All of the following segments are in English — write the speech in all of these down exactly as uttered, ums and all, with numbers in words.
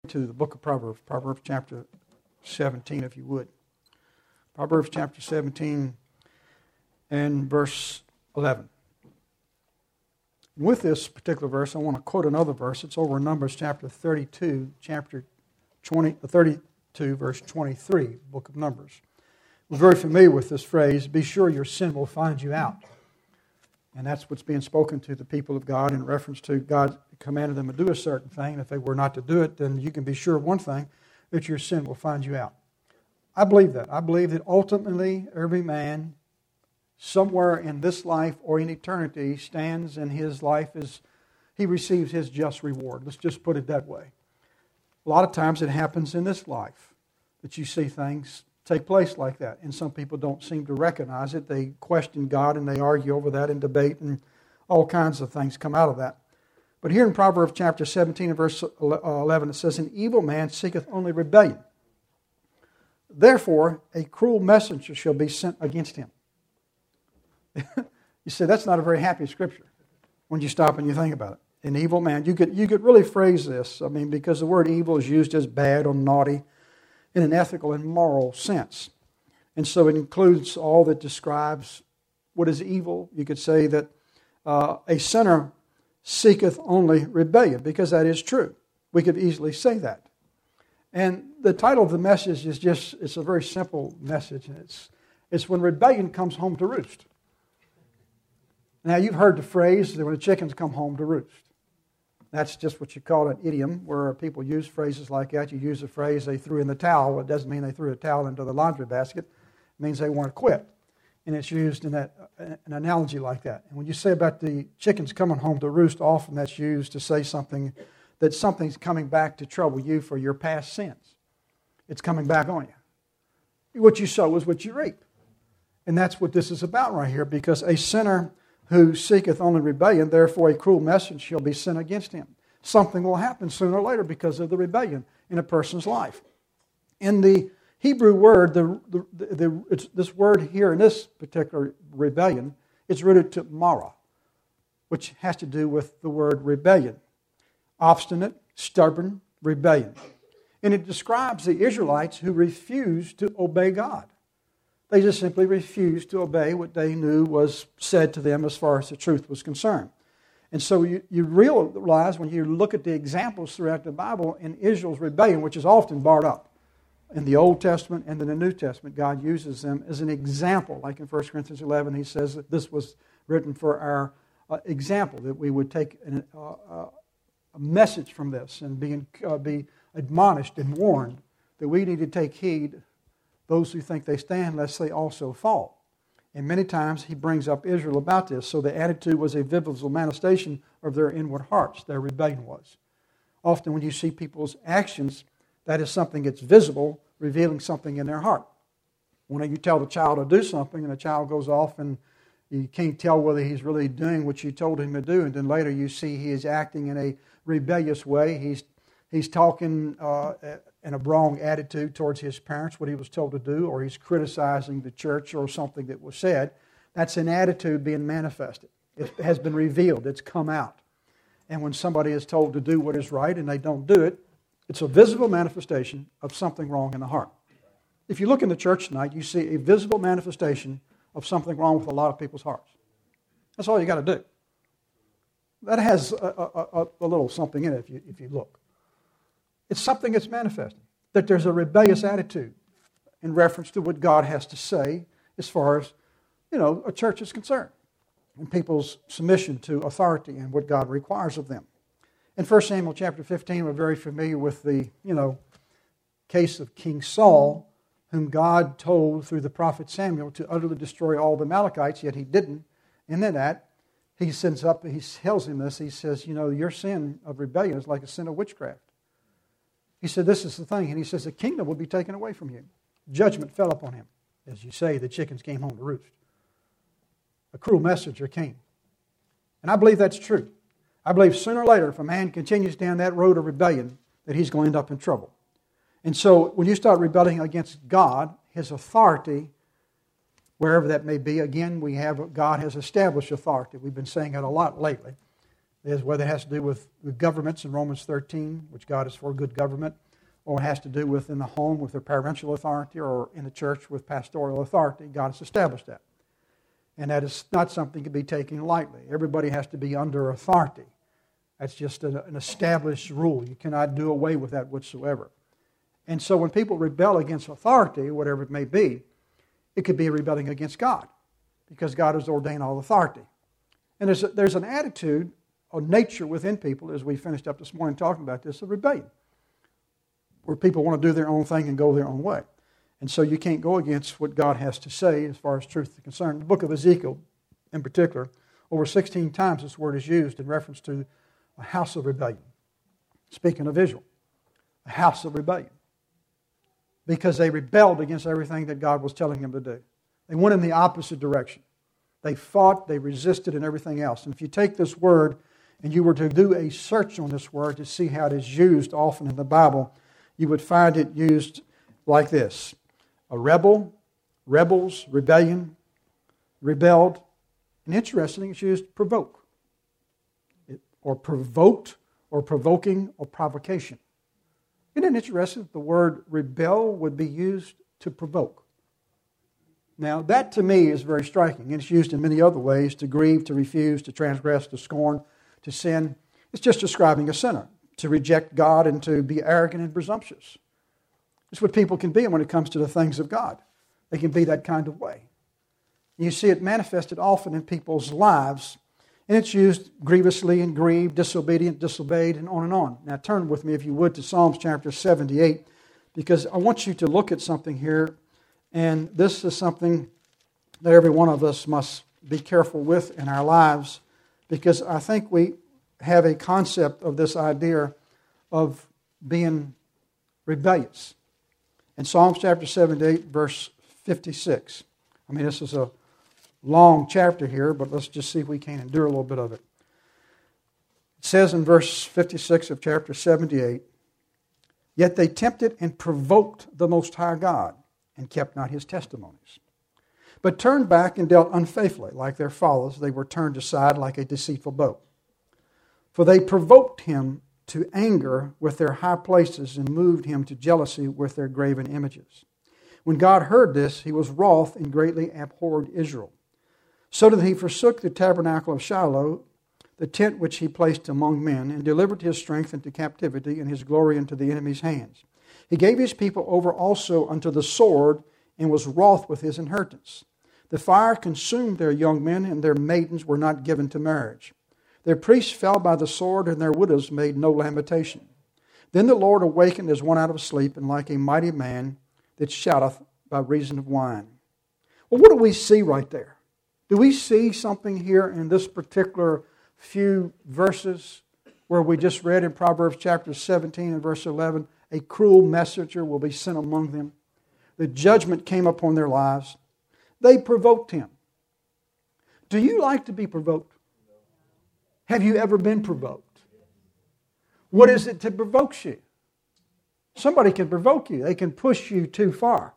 to the book of Proverbs, Proverbs chapter seventeen, if you would. Proverbs chapter seventeen and verse eleven. With this particular verse, I want to quote another verse. It's over in Numbers chapter thirty-two, chapter twenty, thirty-two, verse twenty-three, book of Numbers. We're very familiar with this phrase, be sure your sin will find you out. And that's what's being spoken to the people of God in reference to God commanded them to do a certain thing. If they were not to do it, then you can be sure of one thing, that your sin will find you out. I believe that. I believe that ultimately every man somewhere in this life or in eternity stands in his life as he receives his just reward. Let's just put it that way. A lot of times it happens in this life that you see things take place like that. And some people don't seem to recognize it. They question God and they argue over that and debate, and all kinds of things come out of that. But here in Proverbs chapter seventeen and verse eleven, it says, an evil man seeketh only rebellion. Therefore, a cruel messenger shall be sent against him. You say, that's not a very happy scripture when you stop and you think about it. An evil man. You could, you could really phrase this, I mean, because the word evil is used as bad or naughty in an ethical and moral sense. And so it includes all that describes what is evil. You could say that uh, a sinner seeketh only rebellion, because that is true. We could easily say that. And the title of the message is just, it's a very simple message. And it's, it's when rebellion comes home to roost. Now, you've heard the phrase that when the chickens come home to roost. That's just what you call an idiom, where people use phrases like that. You use the phrase, they threw in the towel. It doesn't mean they threw a towel into the laundry basket. It means they want to quit. And it's used in that an analogy like that. And when you say about the chickens coming home to roost, often that's used to say something, that something's coming back to trouble you for your past sins. It's coming back on you. What you sow is what you reap. And that's what this is about right here, because a sinner who seeketh only rebellion, therefore a cruel message shall be sent against him. Something will happen sooner or later because of the rebellion in a person's life. In the Hebrew word, the, the, the, it's, this word here in this particular rebellion, it's rooted to mara, which has to do with the word rebellion. Obstinate, stubborn rebellion. And it describes the Israelites who refused to obey God. They just simply refused to obey what they knew was said to them as far as the truth was concerned. And so you, you realize when you look at the examples throughout the Bible in Israel's rebellion, which is often barred up in the Old Testament and in the New Testament, God uses them as an example. Like in First Corinthians eleven, he says that this was written for our uh, example, that we would take an, uh, uh, a message from this and be, uh, be admonished and warned that we need to take heed those who think they stand, lest they also fall. And many times he brings up Israel about this. So the attitude was a visible manifestation of their inward hearts. Their rebellion was. Often when you see people's actions, that is something that's visible, revealing something in their heart. When you tell the child to do something and the child goes off and you can't tell whether he's really doing what you told him to do, and then later you see he is acting in a rebellious way. He's he's talking uh, in a wrong attitude towards his parents, what he was told to do, or he's criticizing the church or something that was said. That's an attitude being manifested. It has been revealed. It's come out. And when somebody is told to do what is right and they don't do it, it's a visible manifestation of something wrong in the heart. If you look in the church tonight, you see a visible manifestation of something wrong with a lot of people's hearts. That's all you got to do. That has a, a, a little something in it if you, if you look. It's something that's manifested, that there's a rebellious attitude in reference to what God has to say as far as, you know, a church is concerned, and people's submission to authority and what God requires of them. In First Samuel chapter fifteen, we're very familiar with the, you know, case of King Saul, whom God told through the prophet Samuel to utterly destroy all the Amalekites, yet he didn't. And then that, he sends up, he tells him this, he says, you know, your sin of rebellion is like a sin of witchcraft. He said, this is the thing. And he says, the kingdom will be taken away from you. Judgment fell upon him. As you say, the chickens came home to roost. A cruel messenger came. And I believe that's true. I believe sooner or later, if a man continues down that road of rebellion, that he's going to end up in trouble. And so when you start rebelling against God, His authority, wherever that may be, again, we have, God has established authority. We've been saying it a lot lately. Is whether it has to do with, with governments in Romans thirteen, which God is for good government, or it has to do with in the home with their parental authority, or in the church with pastoral authority. God has established that. And that is not something to be taken lightly. Everybody has to be under authority. That's just an, an established rule. You cannot do away with that whatsoever. And so when people rebel against authority, whatever it may be, it could be rebelling against God, because God has ordained all authority. And there's, a, there's an attitude or nature within people, as we finished up this morning talking about this, of rebellion, where people want to do their own thing and go their own way. And so you can't go against what God has to say as far as truth is concerned. The book of Ezekiel, in particular, over sixteen times this word is used in reference to a house of rebellion. Speaking of Israel, a house of rebellion. Because they rebelled against everything that God was telling them to do. They went in the opposite direction. They fought, they resisted, and everything else. And if you take this word and you were to do a search on this word to see how it is used often in the Bible, you would find it used like this. A rebel, rebels, rebellion, rebelled. And interesting, it's used provoke. It, or provoked, or provoking, or provocation. Isn't it interesting that the word rebel would be used to provoke? Now, that to me is very striking. It's used in many other ways, to grieve, to refuse, to transgress, to scorn, to sin. It's just describing a sinner, to reject God and to be arrogant and presumptuous. It's what people can be when it comes to the things of God. They can be that kind of way. You see it manifested often in people's lives, and it's used grievously and grieved, disobedient, disobeyed, and on and on. Now turn with me, if you would, to Psalms chapter seventy-eight, because I want you to look at something here, and this is something that every one of us must be careful with in our lives, because I think we have a concept of this idea of being rebellious. In Psalms chapter seventy-eight, verse fifty-six. I mean, this is a long chapter here, but let's just see if we can endure a little bit of it. It says in verse fifty-six of chapter seventy-eight, "Yet they tempted and provoked the Most High God, and kept not His testimonies. But turned back and dealt unfaithfully, like their fathers. They were turned aside like a deceitful bow. For they provoked Him to anger with their high places, and moved Him to jealousy with their graven images. When God heard this, He was wroth and greatly abhorred Israel. So that He forsook the tabernacle of Shiloh, the tent which He placed among men, and delivered His strength into captivity, and His glory into the enemy's hands. He gave His people over also unto the sword, and was wroth with His inheritance. The fire consumed their young men, and their maidens were not given to marriage. Their priests fell by the sword, and their widows made no lamentation. Then the Lord awakened as one out of sleep, and like a mighty man that shouteth by reason of wine." Well, what do we see right there? Do we see something here in this particular few verses where we just read in Proverbs chapter seventeen and verse eleven, a cruel messenger will be sent among them. The judgment came upon their lives. They provoked Him. Do you like to be provoked? Have you ever been provoked? What is it that provokes you? Somebody can provoke you. They can push you too far.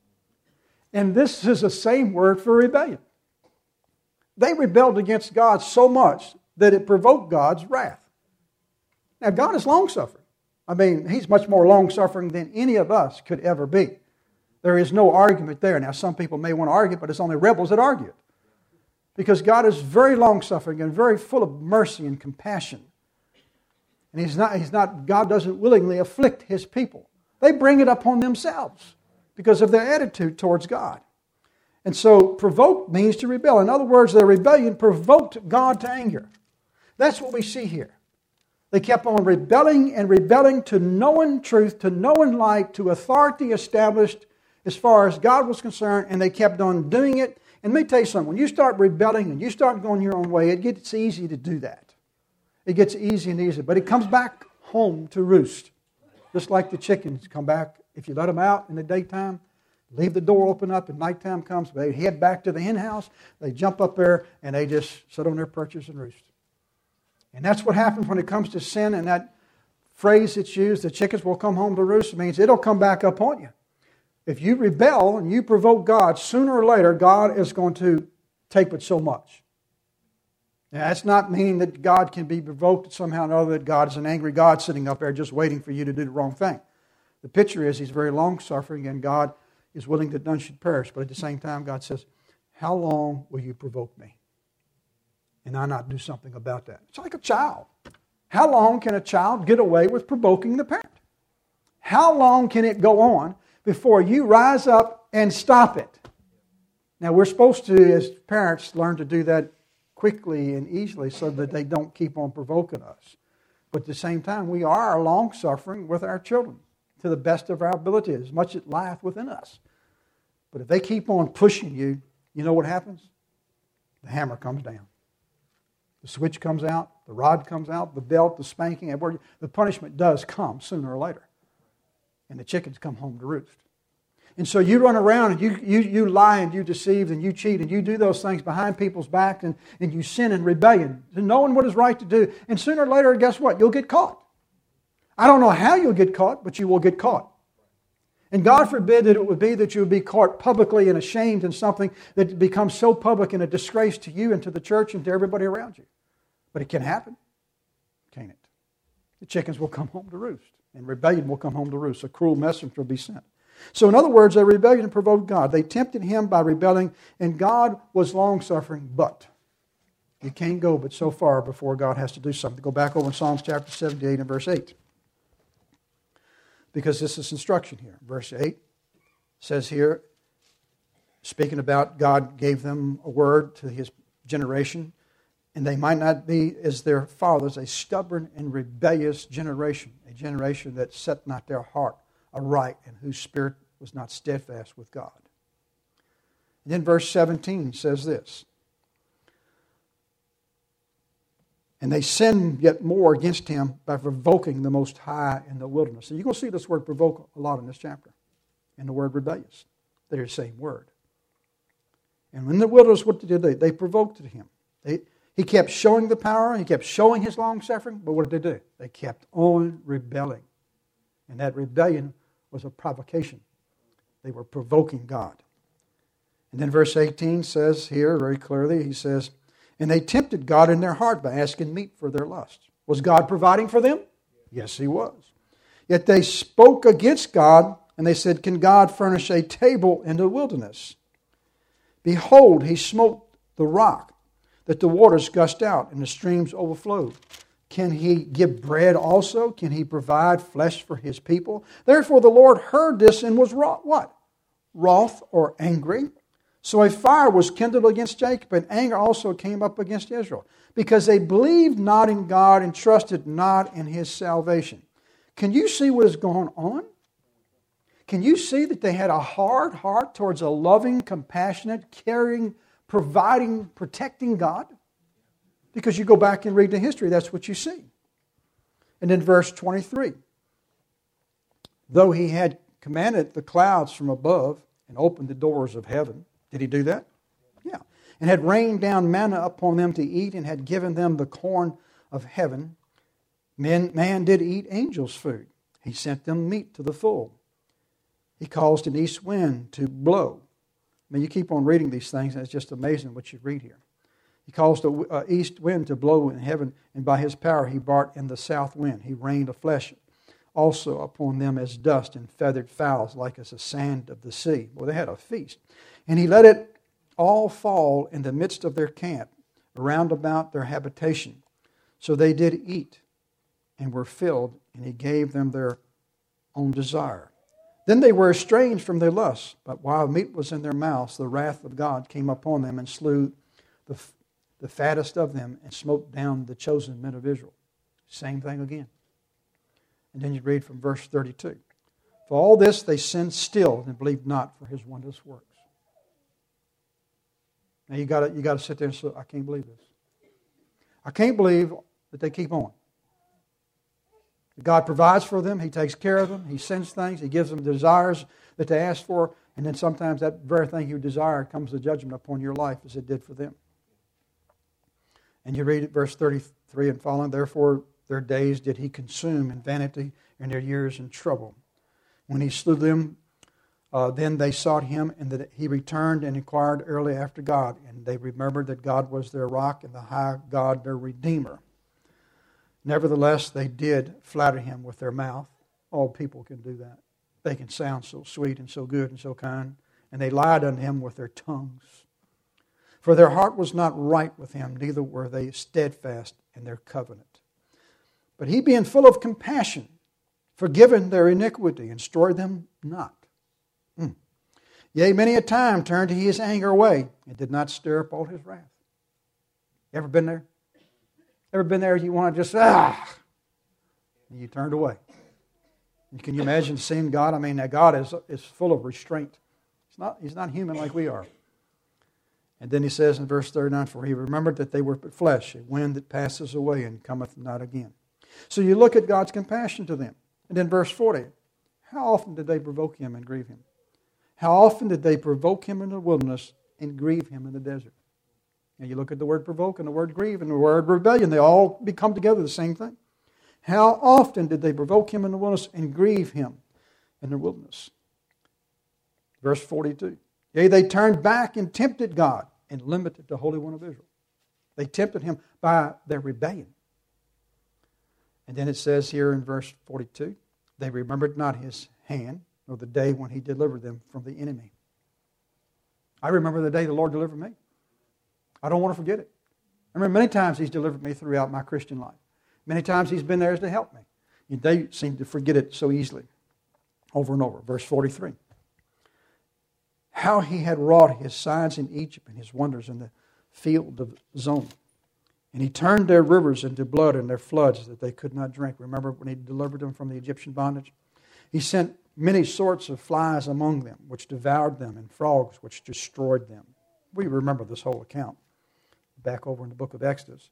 And this is the same word for rebellion. They rebelled against God so much that it provoked God's wrath. Now, God is long-suffering. I mean, He's much more long-suffering than any of us could ever be. There is no argument there. Now, some people may want to argue, but it's only rebels that argue it. Because God is very long-suffering and very full of mercy and compassion. And He's not, He's not, God doesn't willingly afflict His people. They bring it upon themselves because of their attitude towards God. And so, provoke means to rebel. In other words, their rebellion provoked God to anger. That's what we see here. They kept on rebelling and rebelling to knowing truth, to knowing light, to authority established as far as God was concerned, and they kept on doing it. And let me tell you something, when you start rebelling and you start going your own way, it gets easy to do that. It gets easy and easy, but it comes back home to roost. Just like the chickens come back, if you let them out in the daytime, leave the door open up and nighttime comes, they head back to the hen house, they jump up there and they just sit on their perches and roost. And that's what happens when it comes to sin, and that phrase that's used, the chickens will come home to roost, means it'll come back up on you. If you rebel and you provoke God, sooner or later God is going to take but so much. Now, that's not meaning that God can be provoked somehow or another, that God is an angry God sitting up there just waiting for you to do the wrong thing. The picture is He's very long-suffering, and God is willing that none should perish. But at the same time, God says, how long will you provoke me? And I not do something about that. It's like a child. How long can a child get away with provoking the parent? How long can it go on before you rise up and stop it? Now, we're supposed to, as parents, learn to do that quickly and easily so that they don't keep on provoking us. But at the same time, we are long-suffering with our children to the best of our ability, as much as lieth within us. But if they keep on pushing you, you know what happens? The hammer comes down. The switch comes out, the rod comes out, the belt, the spanking, the punishment does come sooner or later. And the chickens come home to roost. And so you run around and you, you, you lie and you deceive and you cheat and you do those things behind people's backs and, and you sin in rebellion, knowing what is right to do. And sooner or later, guess what? You'll get caught. I don't know how you'll get caught, but you will get caught. And God forbid that it would be that you would be caught publicly and ashamed in something that becomes so public and a disgrace to you and to the church and to everybody around you. But it can happen, can't it? The chickens will come home to roost, and rebellion will come home to roost. A cruel messenger will be sent. So in other words, they rebelled and provoked God. They tempted Him by rebelling, and God was long-suffering, but you can't go but so far before God has to do something. Go back over in Psalms chapter seventy-eight and verse eight. Because this is instruction here. Verse eight says here, speaking about God gave them a word to His generation, and they might not be as their fathers, a stubborn and rebellious generation, a generation that set not their heart aright and whose spirit was not steadfast with God. And then verse seventeen says this, and they sinned yet more against Him by provoking the Most High in the wilderness. And you're going to see this word provoke a lot in this chapter. And the word rebellious. They're the same word. And in the wilderness, what did they do? They provoked Him. They, he kept showing the power. He kept showing His long-suffering. But what did they do? They kept on rebelling. And that rebellion was a provocation. They were provoking God. And then verse eighteen says here very clearly, he says, and they tempted God in their heart by asking meat for their lust. Was God providing for them? Yes, He was. Yet they spoke against God, and they said, can God furnish a table in the wilderness? Behold, He smote the rock, that the waters gushed out and the streams overflowed. Can He give bread also? Can He provide flesh for His people? Therefore the Lord heard this and was wroth, what? Wroth or angry. So a fire was kindled against Jacob, and anger also came up against Israel, because they believed not in God and trusted not in His salvation. Can you see what is going on? Can you see that they had a hard heart towards a loving, compassionate, caring, providing, protecting God? Because you go back and read the history, that's what you see. And in verse twenty-three, though He had commanded the clouds from above and opened the doors of heaven, did He do that? Yeah. And had rained down manna upon them to eat, and had given them the corn of heaven. Man, man did eat angels' food. He sent them meat to the full. He caused an east wind to blow. I mean, you keep on reading these things, and it's just amazing what you read here. He caused the uh, east wind to blow in heaven, and by His power He brought in the south wind. He rained a flesh also upon them as dust, and feathered fowls like as the sand of the sea. Well, they had a feast. And He let it all fall in the midst of their camp, around about their habitation. So they did eat, and were filled, and He gave them their own desire. Then they were estranged from their lusts, but while meat was in their mouths, the wrath of God came upon them, and slew the the fattest of them, and smote down the chosen men of Israel. Same thing again. And then you read from verse thirty-two. For all this they sinned still, and believed not for His wondrous works. Now you got you got to sit there and say, I can't believe this. I can't believe that they keep on. God provides for them. He takes care of them. He sends things. He gives them the desires that they ask for. And then sometimes that very thing you desire comes the judgment upon your life as it did for them. And you read it, verse thirty-three and following, therefore their days did He consume in vanity, and their years in trouble. When He slew them Uh, then they sought him, and that he returned and inquired early after God. And they remembered that God was their rock and the high God their Redeemer. Nevertheless, they did flatter him with their mouth. All people can do that. They can sound so sweet and so good and so kind. And they lied unto him with their tongues. For their heart was not right with him, neither were they steadfast in their covenant. But he, being full of compassion, forgiven their iniquity, and destroyed them not. Mm. Yea, many a time turned he his anger away, and did not stir up all his wrath. Ever been there? Ever been there? You want to just, ah, and you turned away. And can you imagine seeing God? I mean, that God is, is full of restraint. He's not, he's not human like we are. And then he says in verse thirty-nine, for he remembered that they were but flesh, a wind that passes away and cometh not again. So you look at God's compassion to them. And then verse forty, how often did they provoke him and grieve him? How often did they provoke him in the wilderness and grieve him in the desert? And you look at the word provoke and the word grieve and the word rebellion, they all become together the same thing. How often did they provoke him in the wilderness and grieve him in the wilderness? Verse forty-two. Yea, they turned back and tempted God and limited the Holy One of Israel. They tempted him by their rebellion. And then it says here in verse forty-two, they remembered not his hand, nor the day when he delivered them from the enemy. I remember the day the Lord delivered me. I don't want to forget it. I remember many times he's delivered me throughout my Christian life. Many times he's been there to help me. And they seem to forget it so easily, over and over. Verse forty-three. How he had wrought his signs in Egypt and his wonders in the field of Zon. And he turned their rivers into blood and their floods that they could not drink. Remember when he delivered them from the Egyptian bondage? He sent many sorts of flies among them, which devoured them, and frogs, which destroyed them. We remember this whole account back over in the book of Exodus.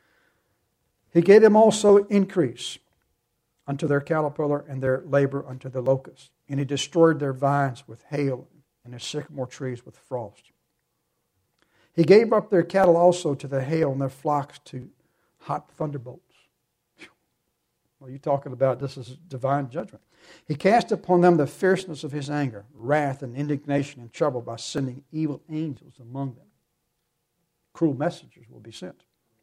He gave them also increase unto their caterpillar and their labor unto the locust. And he destroyed their vines with hail and their sycamore trees with frost. He gave up their cattle also to the hail and their flocks to hot thunderbolts. Well, you're talking about this is divine judgment. He cast upon them the fierceness of his anger, wrath and indignation and trouble by sending evil angels among them. Cruel messengers will be sent.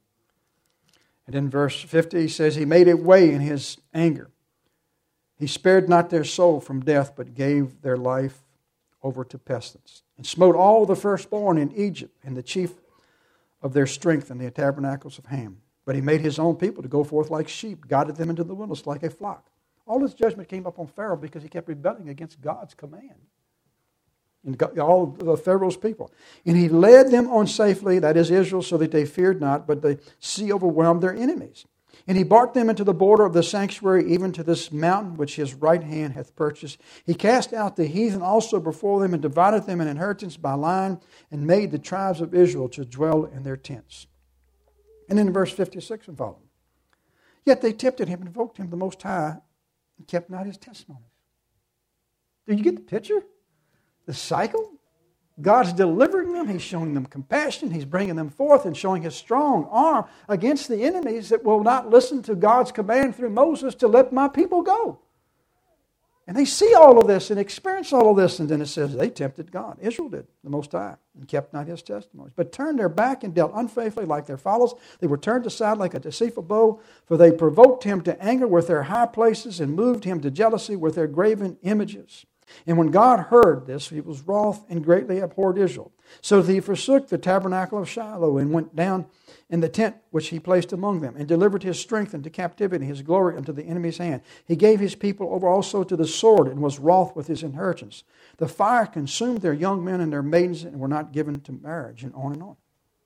And in verse fifty he says, he made a way in his anger. He spared not their soul from death, but gave their life over to pestilence, and smote all the firstborn in Egypt, and the chief of their strength in the tabernacles of Ham. But he made his own people to go forth like sheep, guided them into the wilderness like a flock. All this judgment came upon Pharaoh because he kept rebelling against God's command. And all the Pharaoh's people. And he led them on safely, that is Israel, so that they feared not, but the sea overwhelmed their enemies. And he brought them into the border of the sanctuary, even to this mountain which his right hand hath purchased. He cast out the heathen also before them, and divided them in inheritance by line, and made the tribes of Israel to dwell in their tents. And in verse fifty-six and following. Yet they tempted him and invoked him the Most High, and kept not his testimonies. Do you get the picture? The cycle? God's delivering them. He's showing them compassion. He's bringing them forth and showing his strong arm against the enemies that will not listen to God's command through Moses to let my people go. And they see all of this and experience all of this. And then it says they tempted God. Israel did, the Most High, and kept not his testimonies. But turned their back and dealt unfaithfully like their fathers. They were turned aside like a deceitful bow. For they provoked him to anger with their high places, and moved him to jealousy with their graven images. And when God heard this, he was wroth and greatly abhorred Israel. So that he forsook the tabernacle of Shiloh, and went down in the tent which he placed among them, and delivered his strength into captivity, his glory unto the enemy's hand. He gave his people over also to the sword, and was wroth with his inheritance. The fire consumed their young men and their maidens, and were not given to marriage, and on and on.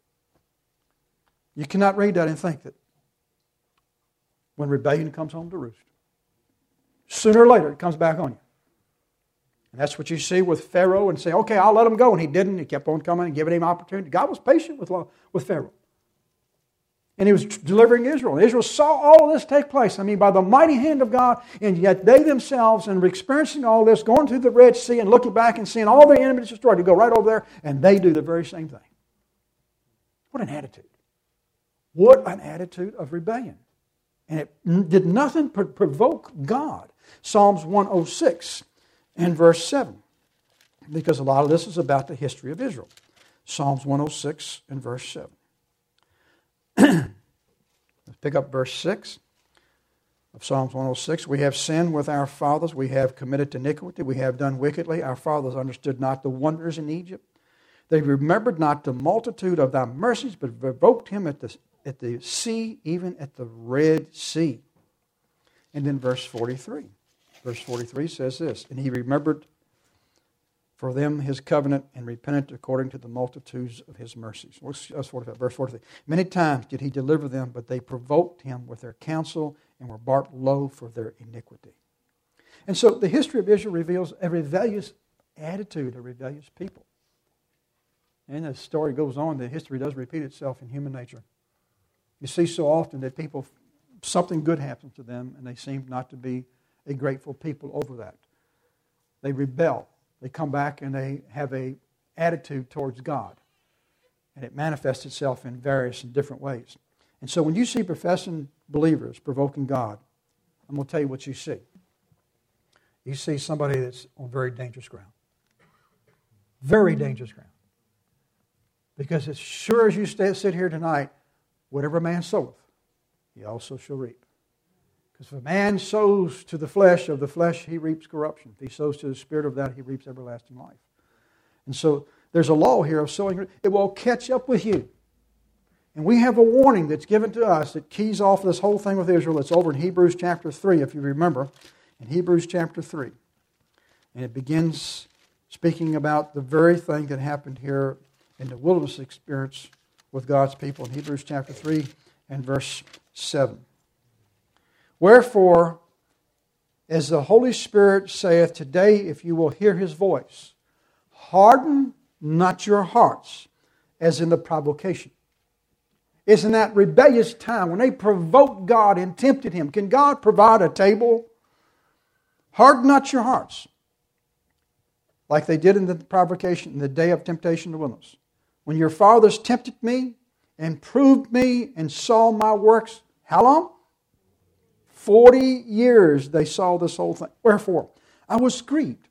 You cannot read that and think that when rebellion comes home to roost, sooner or later it comes back on you. And that's what you see with Pharaoh, and say, okay, I'll let him go. And he didn't. He kept on coming and giving him opportunity. God was patient with, with Pharaoh. And he was delivering Israel. And Israel saw all of this take place. I mean, by the mighty hand of God, and yet they themselves, and experiencing all this, going through the Red Sea and looking back and seeing all their enemies destroyed, to go right over there, and they do the very same thing. What an attitude. What an attitude of rebellion. And it did nothing to provoke God. Psalms one oh six. And verse seven. because a lot of this is about the history of Israel. Psalms one oh six and verse seven. Let's pick up verse six of Psalms one oh six. We have sinned with our fathers. We have committed iniquity. We have done wickedly. Our fathers understood not the wonders in Egypt. They remembered not the multitude of thy mercies, but provoked him at the, at the sea, even at the Red Sea. And then verse forty-three. Verse forty-three says this, and he remembered for them his covenant and repented according to the multitudes of his mercies. That's forty-five, verse forty-three. Many times did he deliver them, but they provoked him with their counsel and were brought low for their iniquity. And so the history of Israel reveals a rebellious attitude, a rebellious people. And as the story goes on, the history does repeat itself in human nature. You see so often that people, something good happens to them, and they seem not to be a grateful people over that. They rebel. They come back and they have a attitude towards God. And it manifests itself in various and different ways. And so when you see professing believers provoking God, I'm going to tell you what you see. You see somebody that's on very dangerous ground. Very dangerous ground. Because as sure as you stay, sit here tonight, whatever man soweth, he also shall reap. Because if a man sows to the flesh of the flesh, he reaps corruption. If he sows to the spirit of that, he reaps everlasting life. And so there's a law here of sowing. It will catch up with you. And we have a warning that's given to us that keys off this whole thing with Israel. It's over in Hebrews chapter three, if you remember. In Hebrews chapter three. And it begins speaking about the very thing that happened here in the wilderness experience with God's people in Hebrews chapter three and verse seven. Wherefore, as the Holy Spirit saith, today if you will hear His voice, harden not your hearts, as in the provocation. It's in that rebellious time when they provoked God and tempted Him. Can God provide a table? Harden not your hearts, like they did in the provocation, in the day of temptation in the wilderness. When your fathers tempted me and proved me and saw my works, how long? Forty years they saw this whole thing. Wherefore, I was grieved.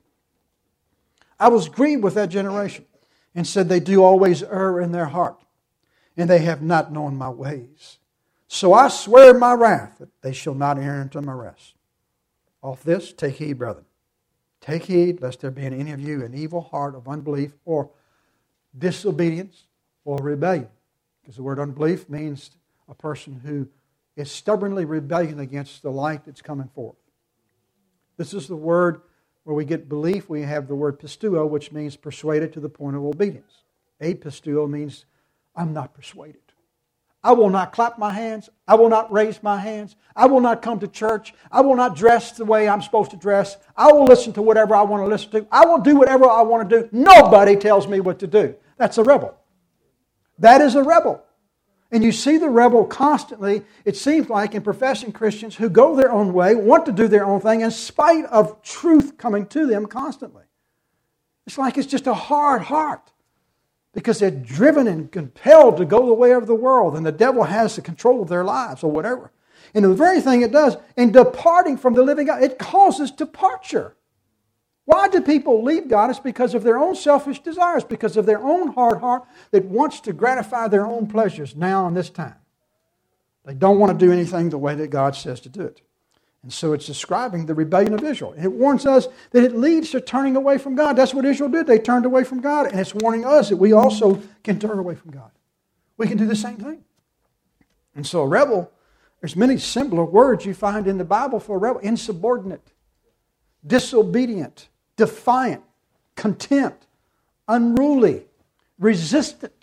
I was grieved with that generation and said they do always err in their heart, and they have not known my ways. So I swear in my wrath that they shall not enter into my rest. Off this, take heed, brethren. Take heed, lest there be in any of you an evil heart of unbelief or disobedience or rebellion. Because the word unbelief means a person who is stubbornly rebelling against the light that's coming forth. This is the word where we get belief. We have the word pisteuo, which means persuaded to the point of obedience. Apisteuo means I'm not persuaded. I will not clap my hands. I will not raise my hands. I will not come to church. I will not dress the way I'm supposed to dress. I will listen to whatever I want to listen to. I will do whatever I want to do. Nobody tells me what to do. That's a rebel. That is a rebel. And you see the rebel constantly, it seems like, in professing Christians who go their own way, want to do their own thing in spite of truth coming to them constantly. It's like it's just a hard heart. Because they're driven and compelled to go the way of the world, and the devil has the control of their lives or whatever. And the very thing it does, in departing from the living God, it causes departure. Why do people leave God? It's because of their own selfish desires, because of their own hard heart that wants to gratify their own pleasures now and this time. They don't want to do anything the way that God says to do it. And so it's describing the rebellion of Israel. And it warns us that it leads to turning away from God. That's what Israel did. They turned away from God. And it's warning us that we also can turn away from God. We can do the same thing. And so a rebel, there's many similar words you find in the Bible for a rebel. Insubordinate, disobedient, defiant, contempt, unruly, resistant,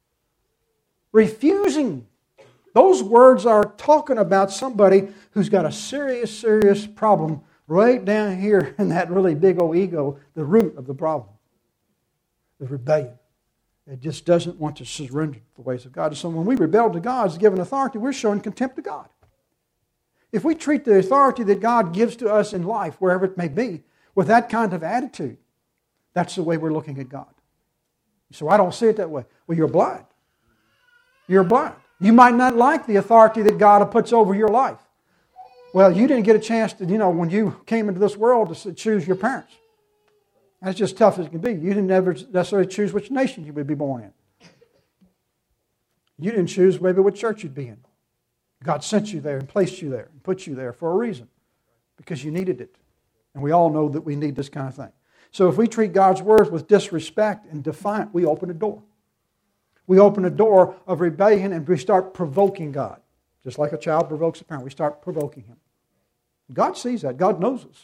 refusing. Those words are talking about somebody who's got a serious, serious problem right down here in that really big old ego, the root of the problem, the rebellion. It just doesn't want to surrender to the ways of God. So when we rebel to God's given authority, we're showing contempt to God. If we treat the authority that God gives to us in life, wherever it may be, with that kind of attitude, that's the way we're looking at God. So I don't see it that way. Well, you're blind. You're blind. You might not like the authority that God puts over your life. Well, you didn't get a chance to, you know, when you came into this world to choose your parents. That's just tough as it can be. You didn't never necessarily choose which nation you would be born in. You didn't choose maybe what church you'd be in. God sent you there and placed you there and put you there for a reason, because you needed it. And we all know that we need this kind of thing. So if we treat God's words with disrespect and defiance, we open a door. We open a door of rebellion and we start provoking God. Just like a child provokes a parent, we start provoking him. God sees that. God knows us.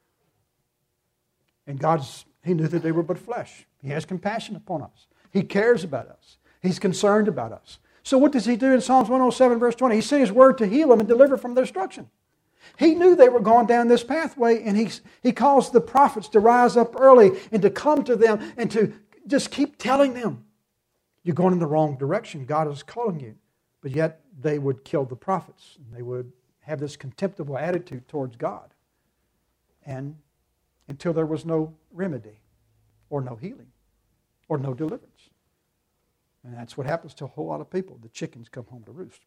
And God's, He knew that they were but flesh. He has compassion upon us. He cares about us. He's concerned about us. So what does He do in Psalms one oh seven, verse twenty? He sent His word to heal them and deliver from their destruction. He knew they were going down this pathway, and He, he caused the prophets to rise up early and to come to them and to just keep telling them, you're going in the wrong direction. God is calling you. But yet they would kill the prophets. And they would have this contemptible attitude towards God. And until there was no remedy or no healing or no deliverance. And that's what happens to a whole lot of people. The chickens come home to roost.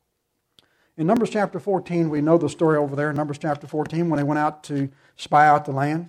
In Numbers chapter fourteen, we know the story over there in Numbers chapter fourteen when they went out to spy out the land,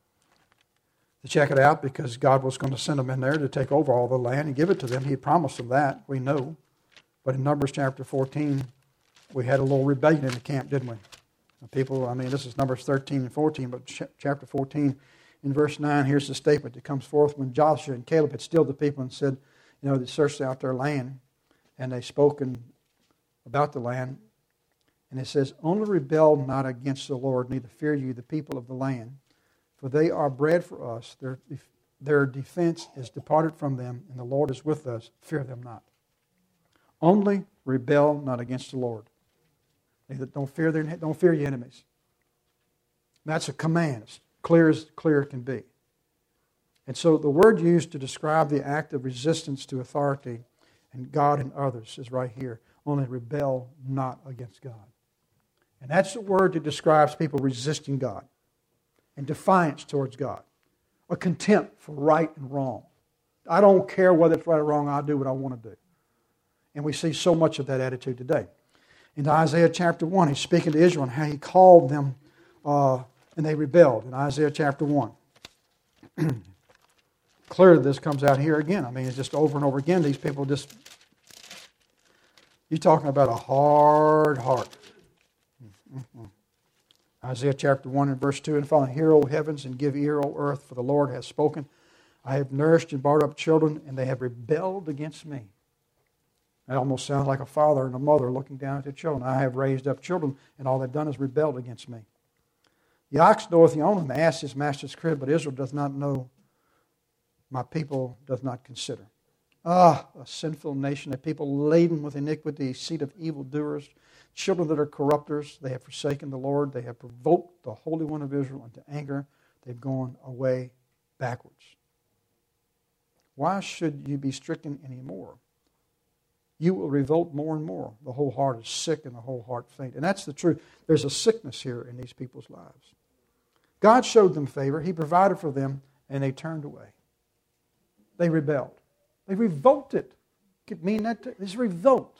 to check it out because God was going to send them in there to take over all the land and give it to them. He had promised them that, we know. But in Numbers chapter fourteen, we had a little rebellion in the camp, didn't we? People, I mean, this is Numbers thirteen and fourteen, but ch- chapter fourteen, in verse nine, here's the statement that comes forth when Joshua and Caleb had stilled the people and said, you know, they searched out their land, and they spoken about the land. And it says, only rebel not against the Lord, neither fear you the people of the land, for they are bread for us. Their, their defense is departed from them, and the Lord is with us. Fear them not. Only rebel not against the Lord. Don't fear their, don't fear your enemies. That's a command. It's clear as clear it can be. And so the word used to describe the act of resistance to authority and God and others is right here. Only rebel not against God. And that's the word that describes people resisting God and defiance towards God. A contempt for right and wrong. I don't care whether it's right or wrong. I'll do what I want to do. And we see so much of that attitude today. In Isaiah chapter one, He's speaking to Israel and how He called them uh, and they rebelled. In Isaiah chapter one. Clearly this comes out here again. I mean, it's just over and over again. These people just... You're talking about a hard heart. Mm-hmm. Isaiah chapter one and verse two and following. Hear, O heavens, and give ear, O earth, for the Lord has spoken. I have nourished and brought up children, and they have rebelled against me. That almost sounds like a father and a mother looking down at their children. I have raised up children, and all they've done is rebelled against me. The ox knoweth the owner, and the ass his master's crib, but Israel does not know, my people does not consider. Ah, a sinful nation, a people laden with iniquity, a seed of evildoers, children that are corrupters. They have forsaken the Lord. They have provoked the Holy One of Israel into anger. They've gone away backwards. Why should you be stricken anymore? You will revolt more and more. The whole heart is sick and the whole heart faint. And that's the truth. There's a sickness here in these people's lives. God showed them favor. He provided for them, and they turned away. They rebelled. They revolted. Could mean that it's revolt.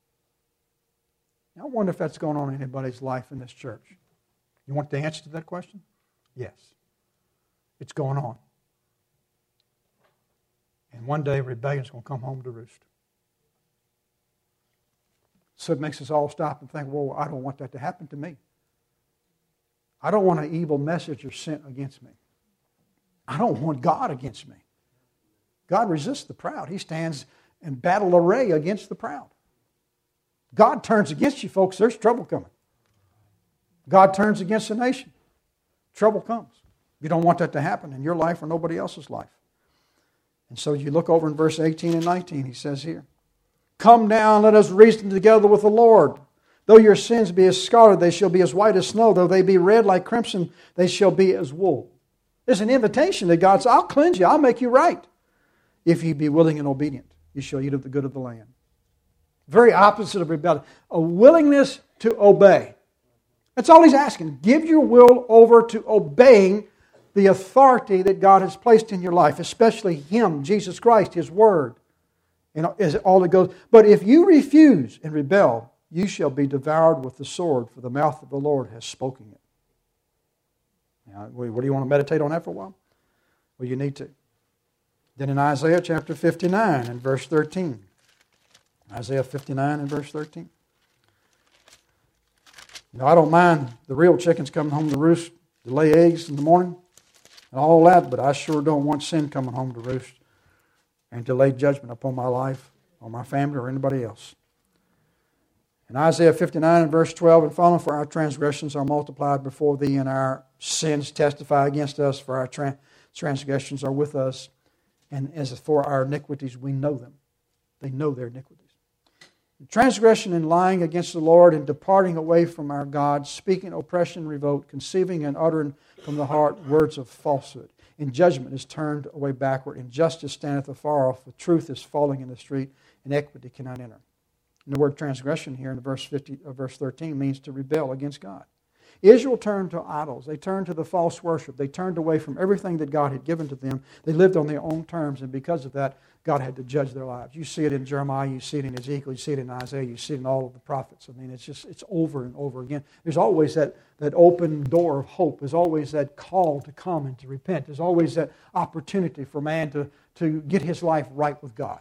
I wonder if that's going on in anybody's life in this church. You want the answer to that question? Yes. It's going on. And one day rebellion's going to come home to roost. So it makes us all stop and think, well, I don't want that to happen to me. I don't want an evil messenger sent against me. I don't want God against me. God resists the proud. He stands in battle array against the proud. God turns against you, folks, there's trouble coming. God turns against a nation. Trouble comes. You don't want that to happen in your life or nobody else's life. And so you look over in verse eighteen and nineteen, he says here, come down, let us reason together with the Lord. Though your sins be as scarlet, they shall be as white as snow. Though they be red like crimson, they shall be as wool. There's an invitation that God says, I'll cleanse you, I'll make you right. If ye be willing and obedient, you shall eat of the good of the land. Very opposite of rebellion. A willingness to obey. That's all he's asking. Give your will over to obeying the authority that God has placed in your life, especially Him, Jesus Christ, His Word. And is all that goes. But if you refuse and rebel, you shall be devoured with the sword, for the mouth of the Lord has spoken it. Now, what do you want to meditate on that for a while? Well, you need to. Then in Isaiah chapter fifty-nine and verse thirteen. Isaiah fifty-nine and verse thirteen. Now, I don't mind the real chickens coming home to roost to lay eggs in the morning and all that, but I sure don't want sin coming home to roost and to lay judgment upon my life, or my family, or anybody else. In Isaiah fifty-nine and verse twelve and following, for our transgressions are multiplied before thee, and our sins testify against us, for our tra- transgressions are with us, and as for our iniquities we know them. They know their iniquities. Transgression and lying against the Lord, and departing away from our God, speaking oppression, revolt, conceiving and uttering from the heart words of falsehood. In judgment is turned away backward, and justice standeth afar off. The truth is falling in the street, and equity cannot enter. And the word transgression here in verse fifty, uh, verse thirteen means to rebel against God. Israel turned to idols. They turned to the false worship. They turned away from everything that God had given to them. They lived on their own terms, and because of that, God had to judge their lives. You see it in Jeremiah, you see it in Ezekiel, you see it in Isaiah, you see it in all of the prophets. I mean, it's just, it's over and over again. There's always that, that open door of hope. There's always that call to come and to repent. There's always that opportunity for man to, to get his life right with God.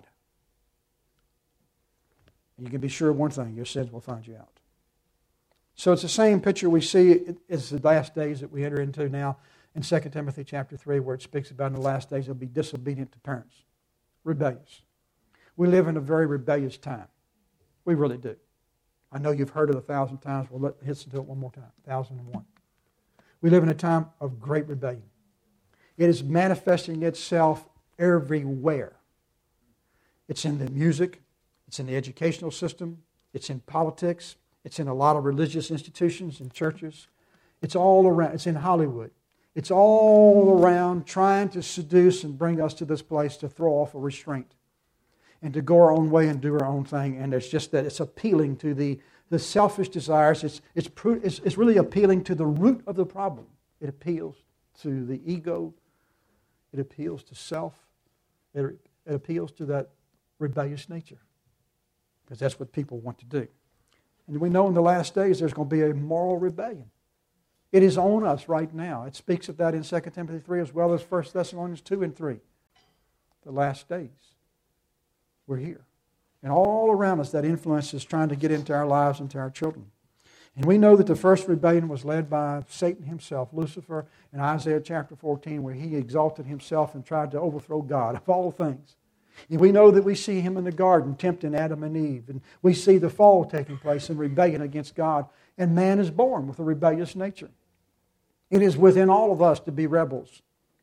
You can be sure of one thing, your sins will find you out. So it's the same picture we see as the last days that we enter into now in Second Timothy chapter three, where it speaks about in the last days they'll be disobedient to parents. Rebellious. We live in a very rebellious time. We really do. I know you've heard it a thousand times. Well, let's listen to it one more time. A thousand and one. We live in a time of great rebellion. It is manifesting itself everywhere. It's in the music. It's in the educational system. It's in politics. It's in a lot of religious institutions and churches. It's all around. It's in Hollywood. It's all around trying to seduce and bring us to this place to throw off a restraint and to go our own way and do our own thing. And it's just that it's appealing to the, the selfish desires. It's, it's, it's, it's really appealing to the root of the problem. It appeals to the ego. It appeals to self. It, it appeals to that rebellious nature, because that's what people want to do. And we know in the last days there's going to be a moral rebellion. It is on us right now. It speaks of that in Second Timothy three as well as First Thessalonians two and three. The last days. We're here. And all around us that influence is trying to get into our lives and to our children. And we know that the first rebellion was led by Satan himself, Lucifer, in Isaiah chapter fourteen, where he exalted himself and tried to overthrow God of all things. And we know that we see him in the garden tempting Adam and Eve. And we see the fall taking place in rebellion against God. And man is born with a rebellious nature. It is within all of us to be rebels.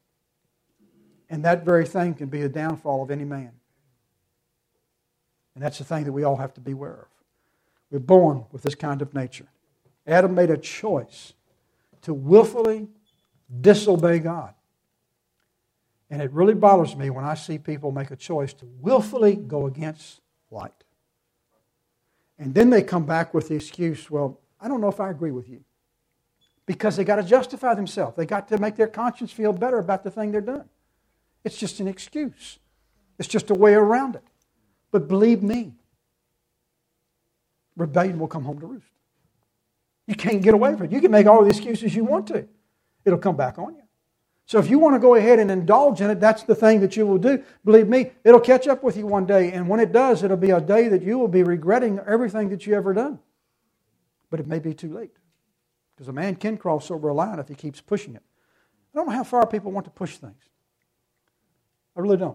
And that very thing can be a downfall of any man. And that's the thing that we all have to be aware of. We're born with this kind of nature. Adam made a choice to willfully disobey God. And it really bothers me when I see people make a choice to willfully go against light. And then they come back with the excuse, well, I don't know if I agree with you. Because they got to justify themselves. They got to make their conscience feel better about the thing they're doing. It's just an excuse. It's just a way around it. But believe me, rebellion will come home to roost. You can't get away from it. You can make all the excuses you want to. It'll come back on you. So if you want to go ahead and indulge in it, that's the thing that you will do. Believe me, it'll catch up with you one day. And when it does, it'll be a day that you will be regretting everything that you ever done. But it may be too late. Because a man can cross over a line if he keeps pushing it. I don't know how far people want to push things. I really don't.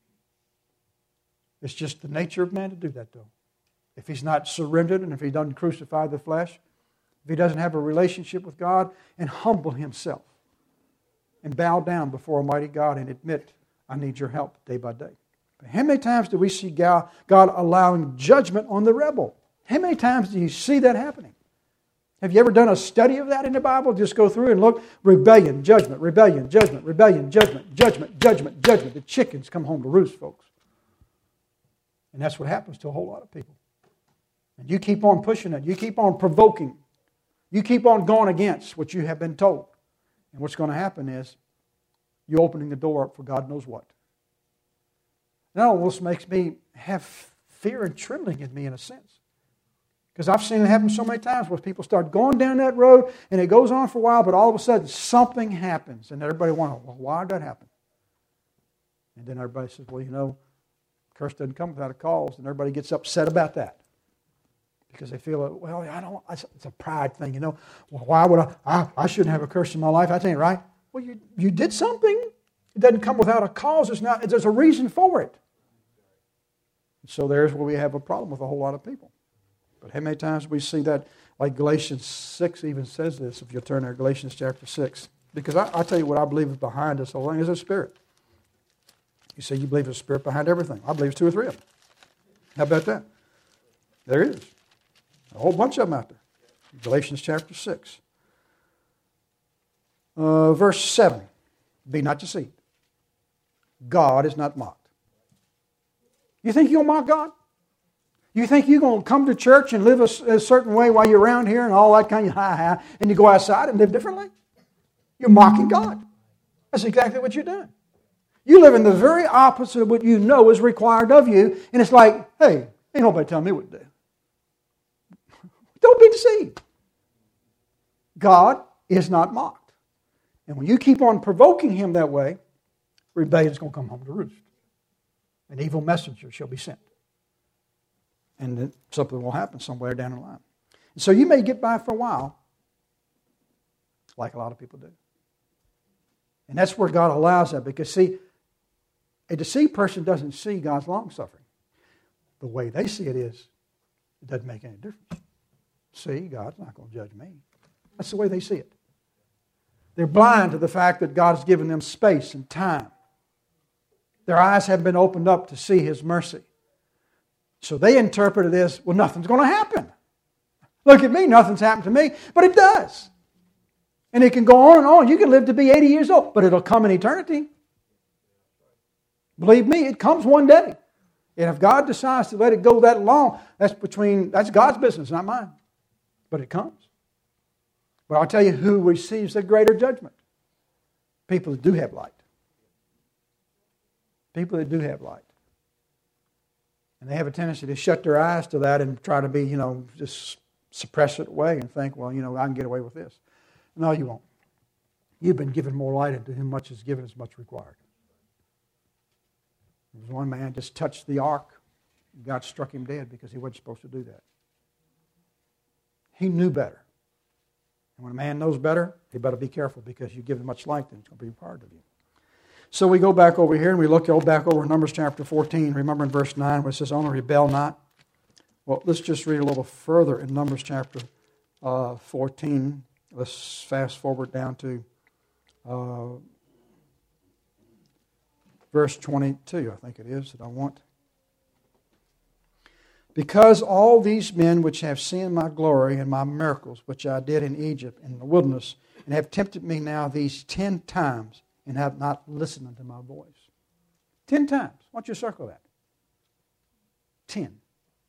It's just the nature of man to do that, though. If he's not surrendered and if he doesn't crucify the flesh, if he doesn't have a relationship with God and humble himself and bow down before Almighty God and admit, I need your help day by day. But how many times do we see God allowing judgment on the rebel? How many times do you see that happening? Have you ever done a study of that in the Bible? Just go through and look. Rebellion, judgment, rebellion, judgment, rebellion, judgment, judgment, judgment, judgment. The chickens come home to roost, folks. And that's what happens to a whole lot of people. And you keep on pushing it. You keep on provoking. You keep on going against what you have been told. And what's going to happen is you're opening the door up for God knows what. That almost makes me have fear and trembling in me in a sense. Because I've seen it happen so many times where people start going down that road and it goes on for a while, but all of a sudden something happens and everybody wonders, well, why did that happen? And then everybody says, well, you know, curse doesn't come without a cause, and everybody gets upset about that. Because they feel, well, I don't. It's a pride thing, you know. Well, why would I, I? I shouldn't have a curse in my life. That ain't right. Well, you you did something. It doesn't come without a cause. It's not. There's a reason for it. So there's where we have a problem with a whole lot of people. But how many times we see that? Like Galatians six even says this. If you turn there, Galatians chapter six, because I, I tell you what I believe is behind this whole thing is a spirit. You say you believe there's a spirit behind everything. I believe it's two or three of them. How about that? There is. A whole bunch of them out there. Galatians chapter six. Uh, verse seven. Be not deceived. God is not mocked. You think you'll mock God? You think you're going to come to church and live a, a certain way while you're around here and all that kind of hi hi, and you go outside and live differently? You're mocking God. That's exactly what you're doing. You live in the very opposite of what you know is required of you, and it's like, hey, ain't nobody telling me what to do. Don't be deceived. God is not mocked. And when you keep on provoking Him that way, rebellion is going to come home to roost. An evil messenger shall be sent. And then something will happen somewhere down the line. And so you may get by for a while, like a lot of people do. And that's where God allows that. Because, see, a deceived person doesn't see God's long-suffering. The way they see it is, it doesn't make any difference. See, God's not going to judge me. That's the way they see it. They're blind to the fact that God has given them space and time. Their eyes have been opened up to see His mercy. So they interpret it as, well, nothing's going to happen. Look at me, nothing's happened to me. But it does. And it can go on and on. You can live to be eighty years old, but it'll come in eternity. Believe me, it comes one day. And if God decides to let it go that long, that's between that's God's business, not mine. But it comes. But I'll tell you who receives the greater judgment. People that do have light. People that do have light. And they have a tendency to shut their eyes to that and try to be, you know, just suppress it away and think, well, you know, I can get away with this. No, you won't. You've been given more light, and to whom much is given is much required. There was one man just touched the ark. God struck him dead because he wasn't supposed to do that. He knew better. And when a man knows better, he better be careful, because you give him much light, then it's going to be part of you. So we go back over here and we look back over Numbers chapter fourteen. Remember in verse nine where it says, only rebel not. Well, let's just read a little further in Numbers chapter uh, fourteen. Let's fast forward down to uh, verse twenty-two, I think it is, that I want. Because all these men which have seen my glory and my miracles, which I did in Egypt and in the wilderness, and have tempted me now these ten times, and have not listened unto my voice. Ten times. Why don't you circle that? Ten.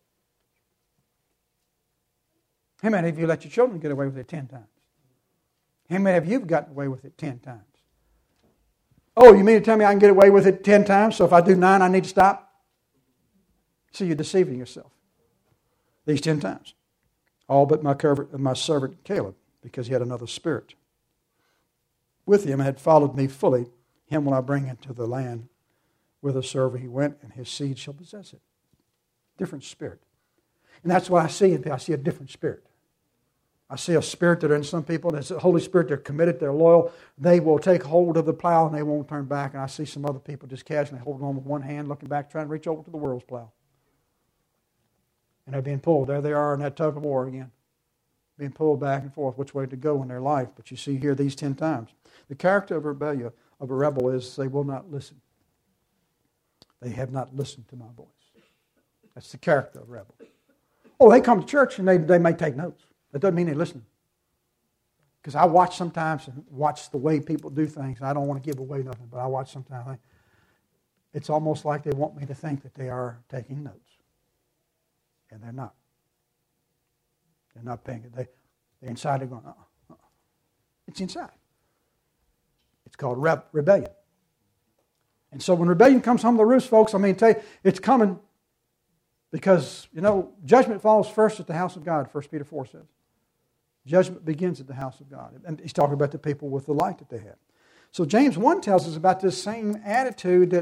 How many of you let your children get away with it ten times? How many of you have gotten away with it ten times? Oh, you mean to tell me I can get away with it ten times, so if I do nine, I need to stop? See, you're deceiving yourself. These ten times. All but my, my servant Caleb, because he had another spirit with him, and had followed me fully. Him will I bring into the land whithersoever he went, and his seed shall possess it. Different spirit. And that's what I see in people. I see a different spirit. I see a spirit that are in some people. That's the Holy Spirit. They're committed. They're loyal. They will take hold of the plow and they won't turn back. And I see some other people just casually holding on with one hand, looking back, trying to reach over to the world's plow. And they're being pulled. There they are in that tug of war again. Being pulled back and forth, which way to go in their life. But you see here these ten times. The character of a rebellion, of a rebel, is they will not listen. They have not listened to my voice. That's the character of a rebel. Oh, they come to church and they, they may take notes. That doesn't mean they listen. Because I watch sometimes and watch the way people do things. And I don't want to give away nothing, but I watch sometimes. Like, it's almost like they want me to think that they are taking notes. And they're not. They're not paying it. They, they're inside, they're going, uh-uh, uh-uh. It's inside. It's called re- rebellion. And so when rebellion comes home to the roost, folks, I mean, tell you, it's coming because, you know, judgment falls first at the house of God, First Peter four says. Judgment begins at the house of God. And he's talking about the people with the light that they have. So James one tells us about this same attitude that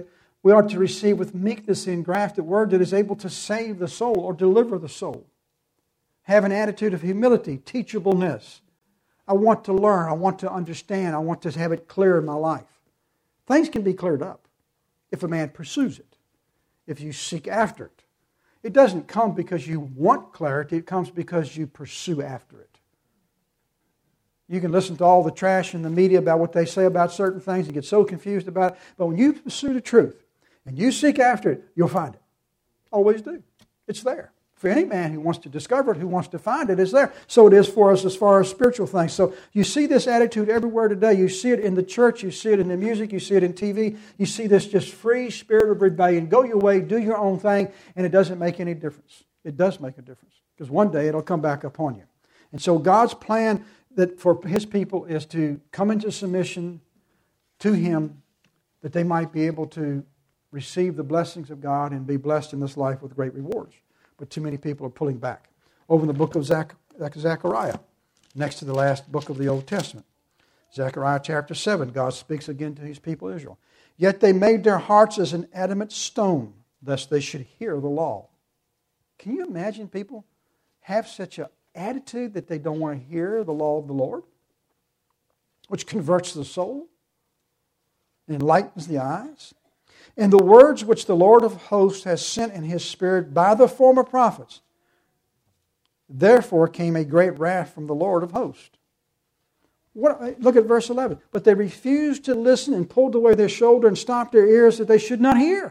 We are to receive with meekness the engrafted word that is able to save the soul or deliver the soul. Have an attitude of humility, teachableness. I want to learn. I want to understand. I want to have it clear in my life. Things can be cleared up if a man pursues it, if you seek after it. It doesn't come because you want clarity. It comes because you pursue after it. You can listen to all the trash in the media about what they say about certain things and get so confused about it. But when you pursue the truth and you seek after it, you'll find it. Always do. It's there. For any man who wants to discover it, who wants to find it, it's there. So it is for us as far as spiritual things. So you see this attitude everywhere today. You see it in the church. You see it in the music. You see it in T V. You see this just free spirit of rebellion. Go your way. Do your own thing. And it doesn't make any difference. It does make a difference. Because one day it'll come back upon you. And so God's plan that for His people is to come into submission to Him, that they might be able to receive the blessings of God and be blessed in this life with great rewards. But too many people are pulling back. Over in the book of Zach, Zechariah, next to the last book of the Old Testament. Zechariah chapter seven, God speaks again to His people Israel. Yet they made their hearts as an adamant stone, lest they should hear the law. Can you imagine people have such an attitude that they don't want to hear the law of the Lord? Which converts the soul, enlightens the eyes. And the words which the Lord of hosts has sent in His Spirit by the former prophets. Therefore came a great wrath from the Lord of hosts. What, look at verse eleven. But they refused to listen and pulled away their shoulder and stopped their ears that they should not hear.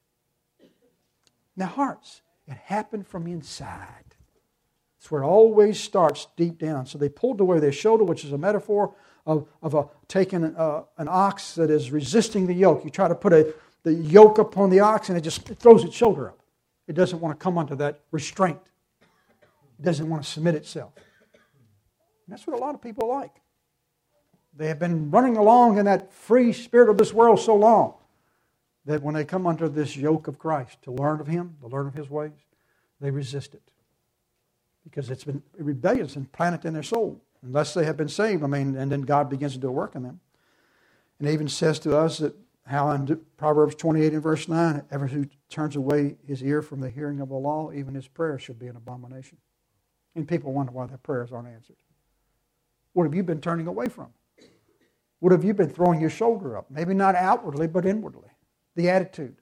Now hearts, it happened from inside. It's where it always starts deep down. So they pulled away their shoulder, which is a metaphor of, of a, taking a, an ox that is resisting the yoke. You try to put a the yoke upon the ox, and it just it throws its shoulder up. It doesn't want to come under that restraint. It doesn't want to submit itself. And that's what a lot of people are like. They have been running along in that free spirit of this world so long that when they come under this yoke of Christ to learn of Him, to learn of His ways, they resist it. Because it's been rebellious and planted in their soul. Unless they have been saved, I mean, and then God begins to do a work in them. And it even says to us that how in Proverbs twenty-eight and verse nine, ever who turns away his ear from the hearing of the law, even his prayer should be an abomination. And people wonder why their prayers aren't answered. What have you been turning away from? What have you been throwing your shoulder up? Maybe not outwardly, but inwardly. The attitude.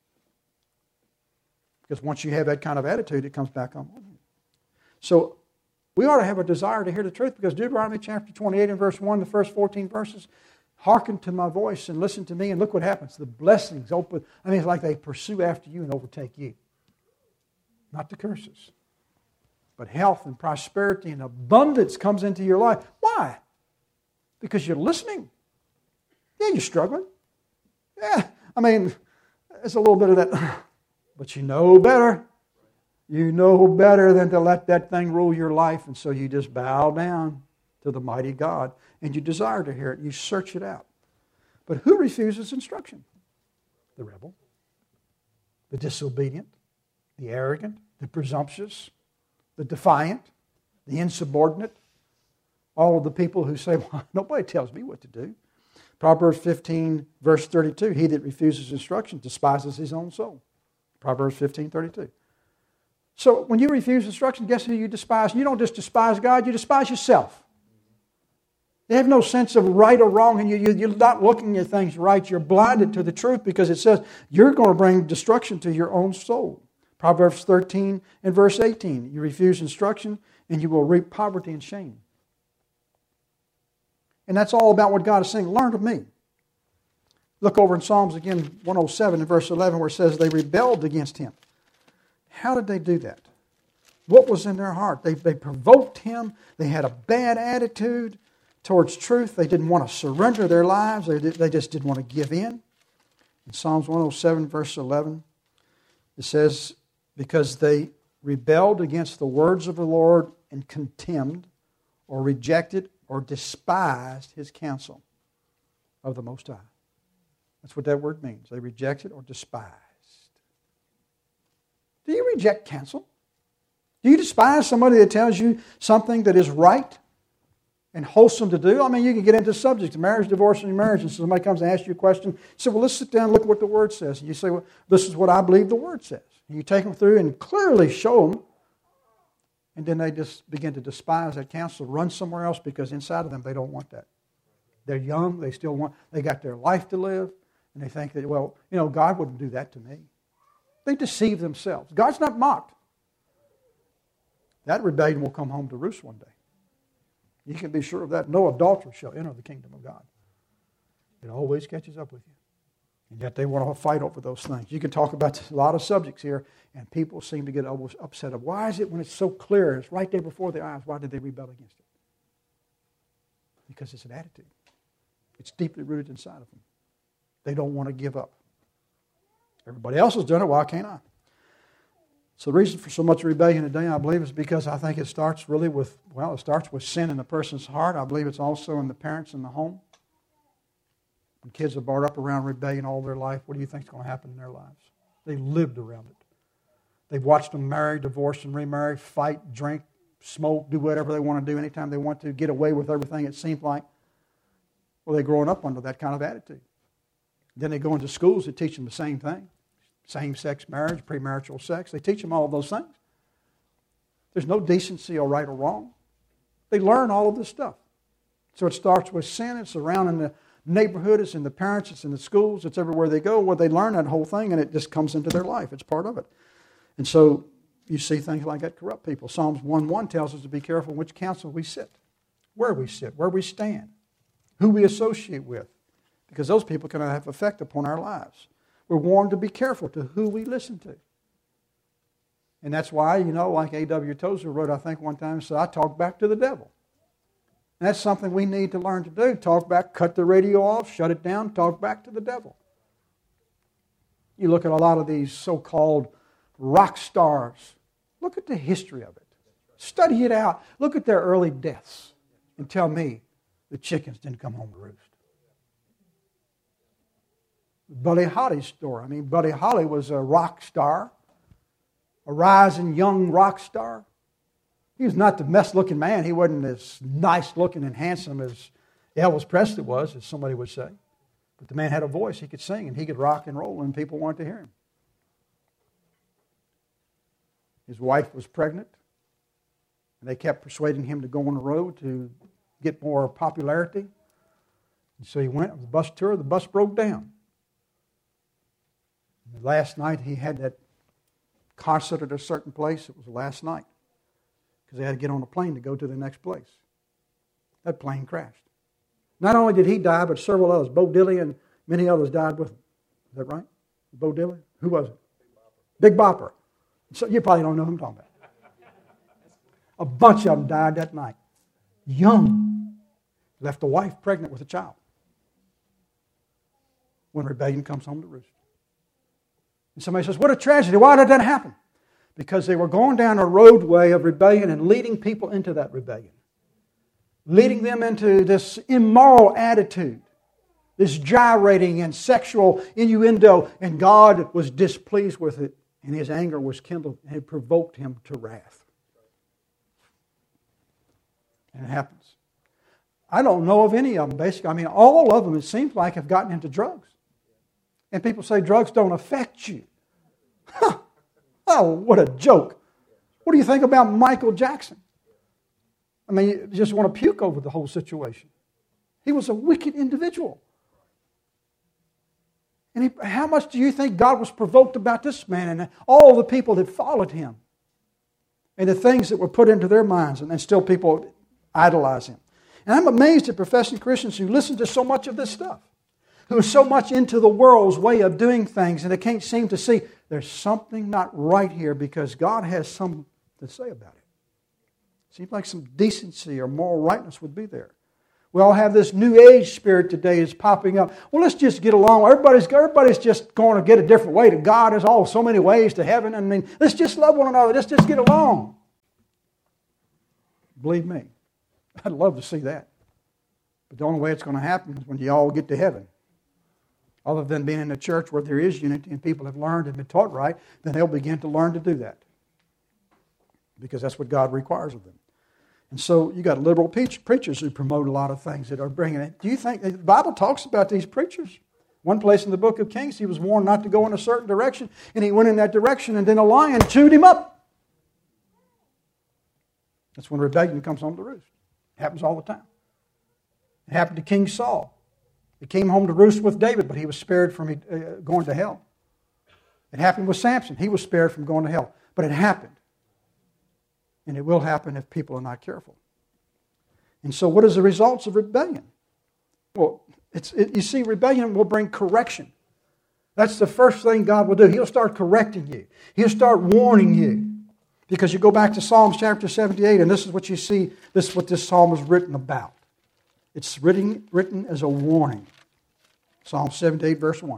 Because once you have that kind of attitude, it comes back on you. So we ought to have a desire to hear the truth, because Deuteronomy chapter twenty-eight and verse one, the first fourteen verses, hearken to my voice and listen to me, and look what happens. The blessings open. I mean, it's like they pursue after you and overtake you. Not the curses. But health and prosperity and abundance comes into your life. Why? Because you're listening. Yeah, you're struggling. Yeah, I mean, it's a little bit of that. But you know better. You know better than to let that thing rule your life, and so you just bow down to the mighty God, and you desire to hear it. You search it out. But who refuses instruction? The rebel, the disobedient, the arrogant, the presumptuous, the defiant, the insubordinate, all of the people who say, well, nobody tells me what to do. Proverbs fifteen, verse thirty-two, he that refuses instruction despises his own soul. Proverbs fifteen, thirty-two. So when you refuse instruction, guess who you despise? You don't just despise God, you despise yourself. You have no sense of right or wrong, and you, you, you're not looking at things right. You're blinded to the truth, because it says you're going to bring destruction to your own soul. Proverbs thirteen and verse eighteen, you refuse instruction, and you will reap poverty and shame. And that's all about what God is saying. Learn of me. Look over in Psalms again, one oh seven and verse eleven, where it says they rebelled against Him. How did they do that? What was in their heart? They, they provoked Him. They had a bad attitude towards truth. They didn't want to surrender their lives. They, they just didn't want to give in. In Psalms one oh seven, verse eleven, it says, because they rebelled against the words of the Lord and contemned or rejected or despised His counsel of the Most High. That's what that word means. They rejected or despised. Do you reject counsel? Do you despise somebody that tells you something that is right? and wholesome to do. I mean, you can get into subjects, marriage, divorce, and remarriage, and somebody comes and asks you a question. You say, well, let's sit down and look at what the Word says. And you say, well, this is what I believe the Word says. And you take them through and clearly show them, and then they just begin to despise that counsel, run somewhere else because inside of them they don't want that. They're young, they still want, they got their life to live, and they think that, well, you know, God wouldn't do that to me. They deceive themselves. God's not mocked. That rebellion will come home to roost one day. You can be sure of that. No adulterer shall enter the kingdom of God. It always catches up with you. And yet they want to fight over those things. You can talk about a lot of subjects here, and people seem to get almost upset of why is it when it's so clear, it's right there before their eyes, why did they rebel against it? Because it's an attitude. It's deeply rooted inside of them. They don't want to give up. Everybody else has done it, why can't I? So the reason for so much rebellion today, I believe, is because I think it starts really with, well, it starts with sin in the person's heart. I believe it's also in the parents in the home. When kids are brought up around rebellion all their life, what do you think is going to happen in their lives? They lived around it. They've watched them marry, divorce, and remarry, fight, drink, smoke, do whatever they want to do anytime they want to, get away with everything it seems like. Well, they're growing up under that kind of attitude. Then they go into schools that teach them the same thing. Same-sex marriage, premarital sex. They teach them all those things. There's no decency or right or wrong. They learn all of this stuff. So it starts with sin. It's around in the neighborhood. It's in the parents. It's in the schools. It's everywhere they go where they learn that whole thing, and it just comes into their life. It's part of it. And so you see things like that corrupt people. Psalms one one tells us to be careful which counsel we sit, where we sit, where we stand, who we associate with, because those people can have effect upon our lives. We're warned to be careful to who we listen to. And that's why, you know, like A W Tozer wrote, I think one time, said, I talk back to the devil. And that's something we need to learn to do. Talk back, cut the radio off, shut it down, talk back to the devil. You look at a lot of these so-called rock stars. Look at the history of it. Study it out. Look at their early deaths and tell me the chickens didn't come home to roost. Buddy Holly's story. I mean, Buddy Holly was a rock star, a rising young rock star. He was not the best-looking man. He wasn't as nice-looking and handsome as Elvis Presley was, as somebody would say. But the man had a voice. He could sing, and he could rock and roll, and people wanted to hear him. His wife was pregnant, and they kept persuading him to go on the road to get more popularity. And so he went on the bus tour. The bus broke down. And last night he had that concert at a certain place. It was the last night because they had to get on a plane to go to the next place. That plane crashed. Not only did he die, but several others. Bo Diddley and many others died with him. Is that right? Bo Diddley? Who was it? Big Bopper. So you probably don't know who I'm talking about. A bunch of them died that night. Young. Left the wife pregnant with a child. When rebellion comes home to roost. And somebody says, what a tragedy. Why did that happen? Because they were going down a roadway of rebellion and leading people into that rebellion. Leading them into this immoral attitude. This gyrating and sexual innuendo. And God was displeased with it. And His anger was kindled and it provoked Him to wrath. And it happens. I don't know of any of them, basically. I mean, all of them, it seems like, have gotten into drugs. And people say drugs don't affect you. Huh. Oh, what a joke. What do you think about Michael Jackson? I mean, you just want to puke over the whole situation. He was a wicked individual. And he, how much do you think God was provoked about this man and all the people that followed him? And the things that were put into their minds, and, and still people idolize him. And I'm amazed at professing Christians who listen to so much of this stuff, who are so much into the world's way of doing things, and they can't seem to see there's something not right here because God has something to say about it. Seems like some decency or moral rightness would be there. We all have this new age spirit today is popping up. Well, let's just get along. Everybody's, everybody's just going to get a different way to God. There's all so many ways to heaven. I mean, let's just love one another. Let's just get along. Believe me, I'd love to see that. But the only way it's going to happen is when you all get to heaven. Other than being in a church where there is unity and people have learned and been taught right, then they'll begin to learn to do that. Because that's what God requires of them. And so you got liberal preachers who promote a lot of things that are bringing it. Do you think the Bible talks about these preachers? One place in the book of Kings, he was warned not to go in a certain direction, and he went in that direction, and then a lion chewed him up. That's when rebellion comes home to roost. It happens all the time. It happened to King Saul. He came home to roost with David, but he was spared from uh, going to hell. It happened with Samson. He was spared from going to hell. But it happened. And it will happen if people are not careful. And so what is the results of rebellion? Well, it's, it, you see, rebellion will bring correction. That's the first thing God will do. He'll start correcting you. He'll start warning you. Because you go back to Psalms chapter seventy-eight, and this is what you see, this is what this psalm is written about. It's written, written as a warning. Psalm seventy-eight, verse one.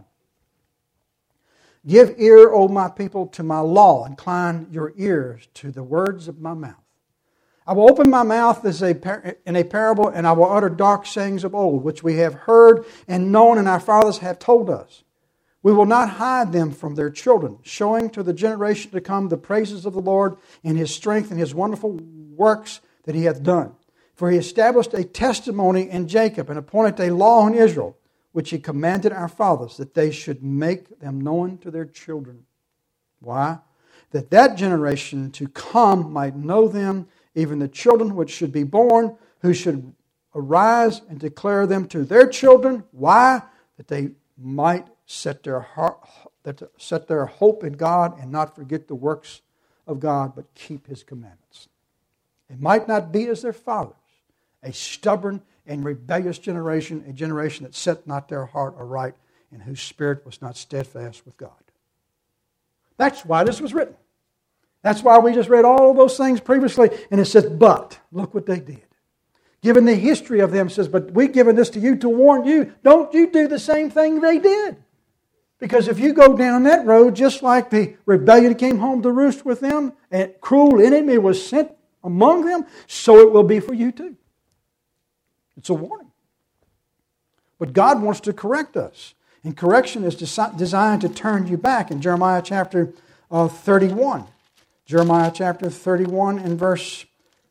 Give ear, O my people, to my law. Incline your ears to the words of my mouth. I will open my mouth as a par- in a parable, and I will utter dark sayings of old, which we have heard and known, and our fathers have told us. We will not hide them from their children, showing to the generation to come the praises of the Lord and His strength and His wonderful works that He hath done. For He established a testimony in Jacob and appointed a law in Israel, which He commanded our fathers, that they should make them known to their children. Why? That that generation to come might know them, even the children which should be born, who should arise and declare them to their children. Why? That they might set their heart, that set their hope in God and not forget the works of God, but keep His commandments. They might not be as their fathers, a stubborn and rebellious generation, a generation that set not their heart aright and whose spirit was not steadfast with God. That's why this was written. That's why we just read all of those things previously, and it says, but, look what they did. Given the history of them, it says, but we've given this to you to warn you, don't you do the same thing they did. Because if you go down that road, just like the rebellion came home to roost with them, and cruel enemy was sent among them, so it will be for you too. It's a warning. But God wants to correct us. And correction is desi- designed to turn you back. In Jeremiah chapter uh, thirty-one. Jeremiah chapter thirty-one and verse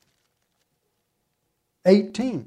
eighteen.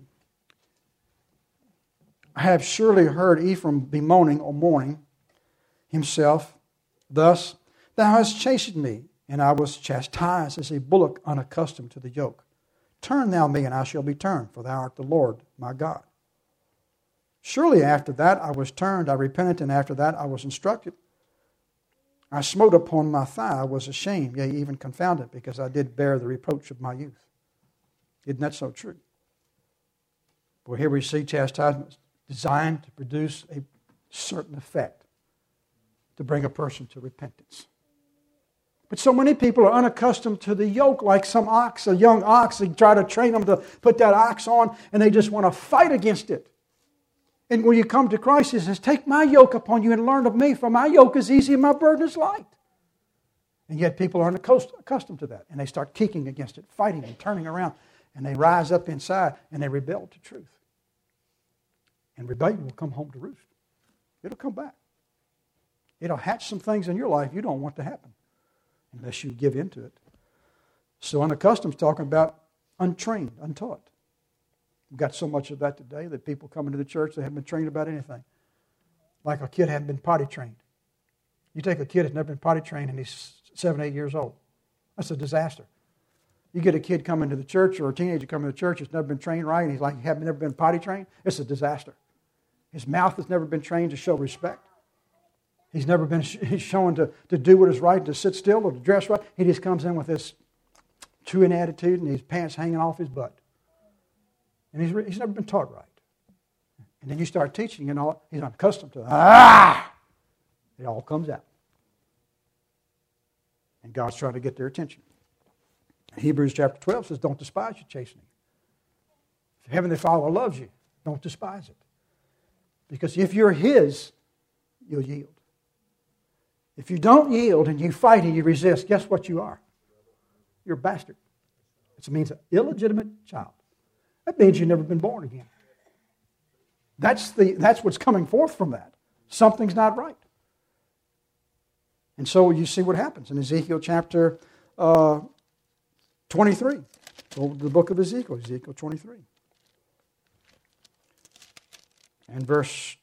I have surely heard Ephraim bemoaning or mourning himself. Thus, thou hast chastened me, and I was chastised as a bullock unaccustomed to the yoke. Turn thou me, and I shall be turned, for thou art the Lord my God. Surely after that I was turned, I repented, and after that I was instructed. I smote upon my thigh, I was ashamed, yea, even confounded, because I did bear the reproach of my youth. Isn't that so true? Well, here we see chastisement designed to produce a certain effect, to bring a person to repentance. But so many people are unaccustomed to the yoke, like some ox, a young ox. They try to train them to put that ox on, and they just want to fight against it. And when you come to Christ, He says, take my yoke upon you and learn of me, for my yoke is easy and my burden is light. And yet people aren't accustomed to that. And they start kicking against it, fighting and turning around. And they rise up inside and they rebel to truth. And rebellion will come home to roost. It'll come back. It'll hatch some things in your life you don't want to happen unless you give in to it. So unaccustomed is talking about untrained, untaught. We've got so much of that today that people come into the church, they haven't been trained about anything. Like a kid hadn't been potty trained. You take a kid that's never been potty trained and he's seven, eight years old. That's a disaster. You get a kid coming to the church or a teenager coming to the church that's never been trained right and he's like, you have never been potty trained? It's a disaster. His mouth has never been trained to show respect. He's never been he's shown to, to do what is right, to sit still or to dress right. He just comes in with this chewing attitude and his pants hanging off his butt. And he's, he's never been taught right. And then you start teaching and all, he's not accustomed to it. Ah! It all comes out. And God's trying to get their attention. Hebrews chapter twelve says, don't despise your chastening. If your Heavenly Father loves you, don't despise it. Because if you're His, you'll yield. If you don't yield and you fight and you resist, guess what you are? You're a bastard. It means an illegitimate child. That means you've never been born again. That's, the, that's what's coming forth from that. Something's not right. And so you see what happens in Ezekiel chapter uh, twenty-three. Go to the book of Ezekiel, Ezekiel twenty-three. And verse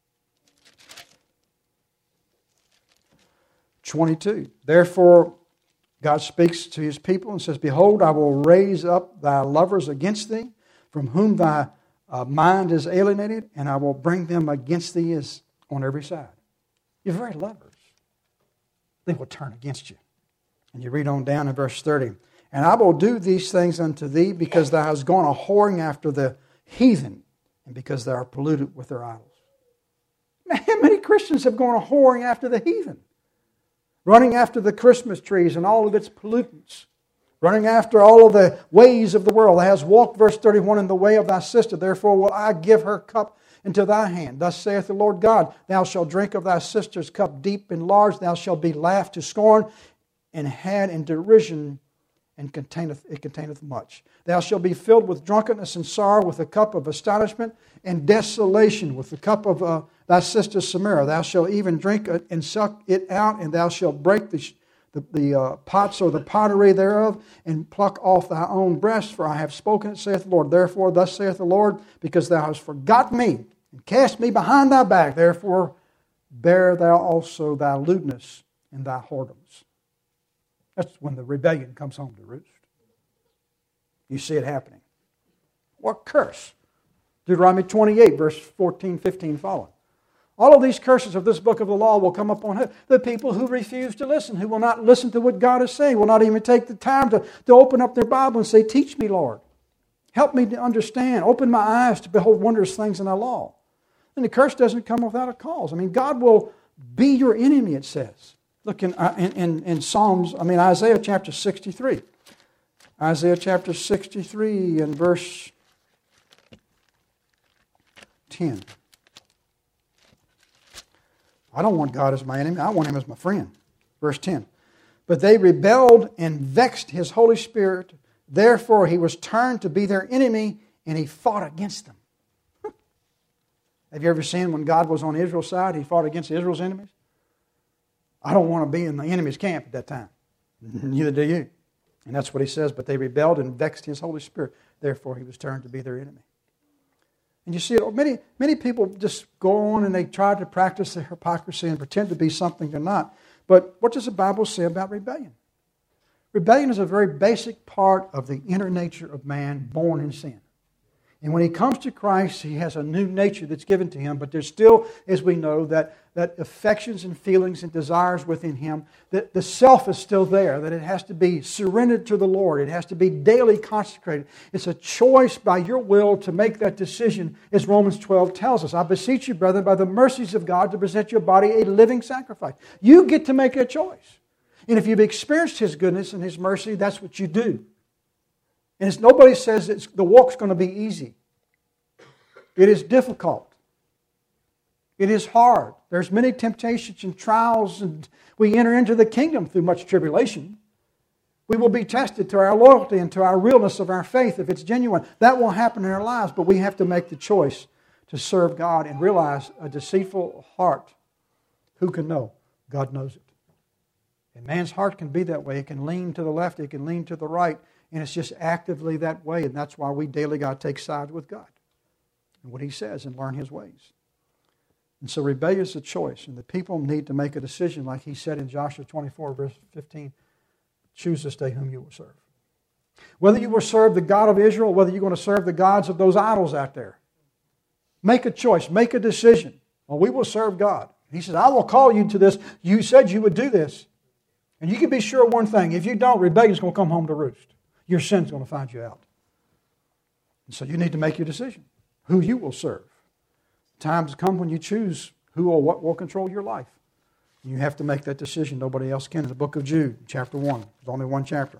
twenty-two. Therefore, God speaks to his people and says, Behold, I will raise up thy lovers against thee, from whom thy uh, mind is alienated, and I will bring them against thee as on every side. Your very lovers, they will turn against you. And you read on down in verse thirty. And I will do these things unto thee, because thou hast gone a whoring after the heathen, and because thou art polluted with their idols. Man, how many Christians have gone a whoring after the heathen? Running after the Christmas trees and all of its pollutants. Running after all of the ways of the world. Thou hast walked, verse thirty-one, in the way of thy sister. Therefore will I give her cup into thy hand. Thus saith the Lord God, Thou shalt drink of thy sister's cup deep and large. Thou shalt be laughed to scorn and had in derision, and containeth, it containeth much. Thou shalt be filled with drunkenness and sorrow, with the cup of astonishment and desolation, with the cup of uh, thy sister Samaria. Thou shalt even drink it and suck it out, and thou shalt break the, the, the uh, pots or the pottery thereof, and pluck off thy own breast, for I have spoken it, saith the Lord. Therefore, thus saith the Lord, because thou hast forgotten me, and cast me behind thy back, therefore bear thou also thy lewdness and thy whoredoms. That's when the rebellion comes home to roost. You see it happening. What curse? Deuteronomy twenty-eight, verse fourteen, fifteen, following. All of these curses of this book of the law will come upon who? The people who refuse to listen, who will not listen to what God is saying, will not even take the time to, to open up their Bible and say, Teach me, Lord. Help me to understand. Open my eyes to behold wondrous things in thy law. And the curse doesn't come without a cause. I mean, God will be your enemy, it says. Look in, in, in, in Psalms, I mean Isaiah chapter sixty-three. Isaiah chapter sixty-three and verse ten. I don't want God as my enemy. I want him as my friend. Verse ten. But they rebelled and vexed his Holy Spirit. Therefore he was turned to be their enemy, and he fought against them. Have you ever seen when God was on Israel's side, he fought against Israel's enemies? I don't want to be in the enemy's camp at that time. Neither do you. And that's what he says. But they rebelled and vexed his Holy Spirit. Therefore he was turned to be their enemy. And you see, many, many people just go on and they try to practice their hypocrisy and pretend to be something they're not. But what does the Bible say about rebellion? Rebellion is a very basic part of the inner nature of man born in sin. And when he comes to Christ, he has a new nature that's given to him. But there's still, as we know, that, that affections and feelings and desires within him, that the self is still there, that it has to be surrendered to the Lord. It has to be daily consecrated. It's a choice by your will to make that decision, as Romans twelve tells us. I beseech you, brethren, by the mercies of God, to present your body a living sacrifice. You get to make a choice. And if you've experienced His goodness and His mercy, that's what you do. And it's, nobody says it's, the walk's going to be easy. It is difficult. It is hard. There's many temptations and trials, and we enter into the kingdom through much tribulation. We will be tested to our loyalty and to our realness of our faith if it's genuine. That will happen in our lives, but we have to make the choice to serve God and realize a deceitful heart, who can know? God knows it. And man's heart can be that way. It can lean to the left, it can lean to the right. And it's just actively that way. And that's why we daily got to take sides with God and what He says and learn His ways. And so rebellion is a choice. And the people need to make a decision, like He said in Joshua twenty-four, verse fifteen. Choose this day whom you will serve. Whether you will serve the God of Israel, whether you're going to serve the gods of those idols out there. Make a choice. Make a decision. Well, we will serve God. He says, I will call you to this. You said you would do this. And you can be sure of one thing. If you don't, rebellion is going to come home to roost. Your sin's going to find you out. And so you need to make your decision. Who you will serve. Times come when you choose who or what will control your life. You have to make that decision. Nobody else can. In the book of Jude, chapter one. There's only one chapter.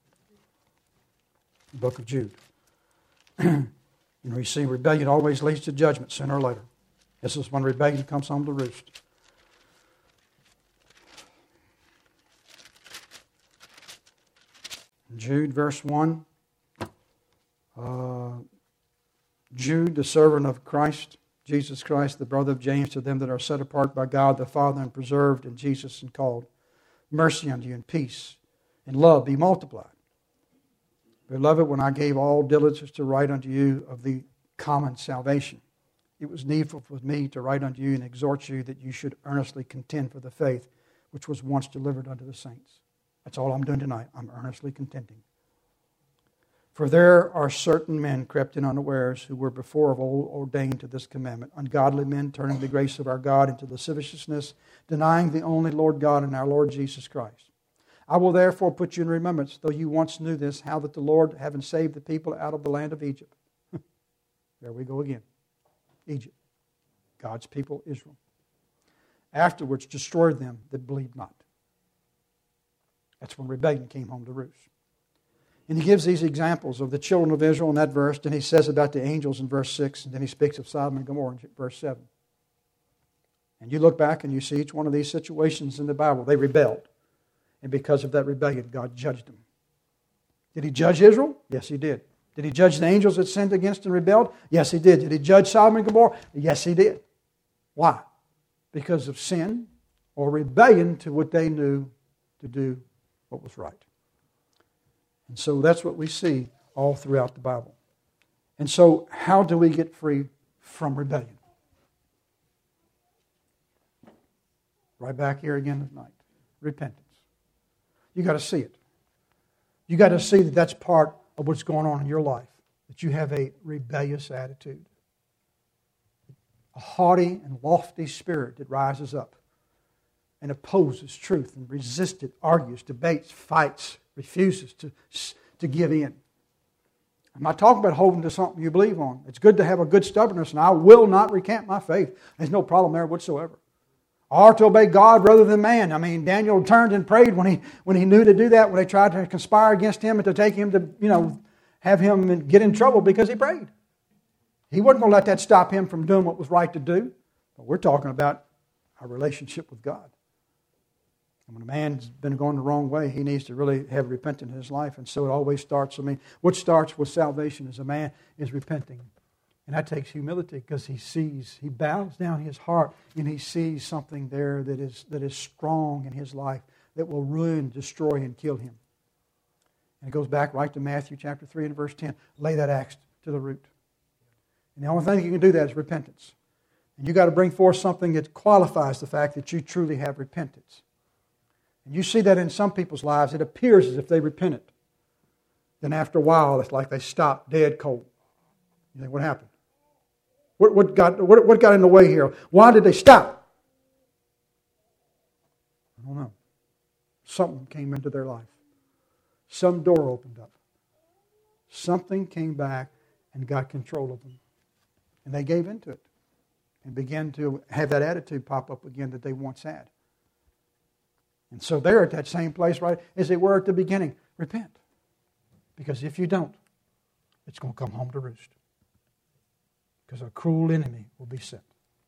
The book of Jude. And we see rebellion always leads to judgment sooner or later. This is when rebellion comes home to roost. Jude, verse one. Uh, Jude, the servant of Christ, Jesus Christ, the brother of James, to them that are set apart by God the Father and preserved in Jesus and called. Mercy unto you and peace and love be multiplied. Beloved, when I gave all diligence to write unto you of the common salvation, it was needful for me to write unto you and exhort you that you should earnestly contend for the faith which was once delivered unto the saints. That's all I'm doing tonight. I'm earnestly contending. For there are certain men crept in unawares who were before of old ordained to this commandment, ungodly men turning the grace of our God into lasciviousness, denying the only Lord God and our Lord Jesus Christ. I will therefore put you in remembrance, though you once knew this, how that the Lord, having saved the people out of the land of Egypt. There we go again. Egypt. God's people, Israel. Afterwards destroyed them that believed not. That's when rebellion came home to roost. And he gives these examples of the children of Israel in that verse. Then he says about the angels in verse six. And then he speaks of Sodom and Gomorrah in verse seven. And you look back and you see each one of these situations in the Bible. They rebelled. And because of that rebellion, God judged them. Did he judge Israel? Yes, he did. Did he judge the angels that sinned against and rebelled? Yes, he did. Did he judge Sodom and Gomorrah? Yes, he did. Why? Because of sin or rebellion to what they knew to do what was right. And so that's what we see all throughout the Bible. And so how do we get free from rebellion? Right back here again tonight. Repentance. You got to see it. You got to see that that's part of what's going on in your life. That you have a rebellious attitude. A haughty and lofty spirit that rises up and opposes truth and resists it, argues, debates, fights, refuses to, to give in. I'm not talking about holding to something you believe on. It's good to have a good stubbornness, and I will not recant my faith. There's no problem there whatsoever. Or to obey God rather than man. I mean, Daniel turned and prayed when he when he knew to do that, when they tried to conspire against him and to take him to, you know, have him get in trouble because he prayed. He wasn't going to let that stop him from doing what was right to do. But we're talking about our relationship with God. And when a man's been going the wrong way, he needs to really have repentance in his life. And so it always starts, I mean, what starts with salvation as a man is repenting. And that takes humility because he sees, he bows down his heart and he sees something there that is that is strong in his life that will ruin, destroy, and kill him. And it goes back right to Matthew chapter three and verse ten. Lay that axe to the root. And the only thing you can do that is repentance. And you've got to bring forth something that qualifies the fact that you truly have repentance. And you see that in some people's lives. It appears as if they repented. Then after a while, it's like they stop dead cold. You think, what happened? What, what, got, what, what got in the way here? Why did they stop? I don't know. Something came into their life. Some door opened up. Something came back and got control of them. And they gave into it. And began to have that attitude pop up again that they once had. And so they're at that same place, right, as they were at the beginning. Repent. Because if you don't, it's going to come home to roost. Because a cruel enemy will be sent.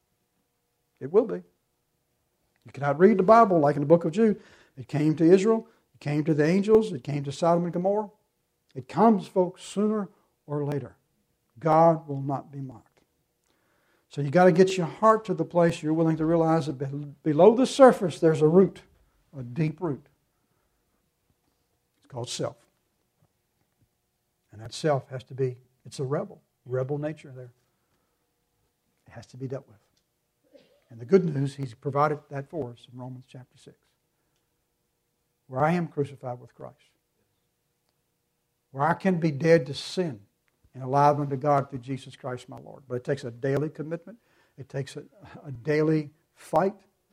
It will be. You cannot read the Bible like in the book of Jude. It came to Israel. It came to the angels. It came to Sodom and Gomorrah. It comes, folks, sooner or later. God will not be mocked. So you got to get your heart to the place you're willing to realize that below the surface there's a root, a deep root. It's called self. And that self has to be, it's a rebel, rebel nature there. It has to be dealt with. And the good news, He's provided that for us in Romans chapter six. Where I am crucified with Christ. Where I can be dead to sin and alive unto God through Jesus Christ my Lord. But it takes a daily commitment. It takes a, a daily fight.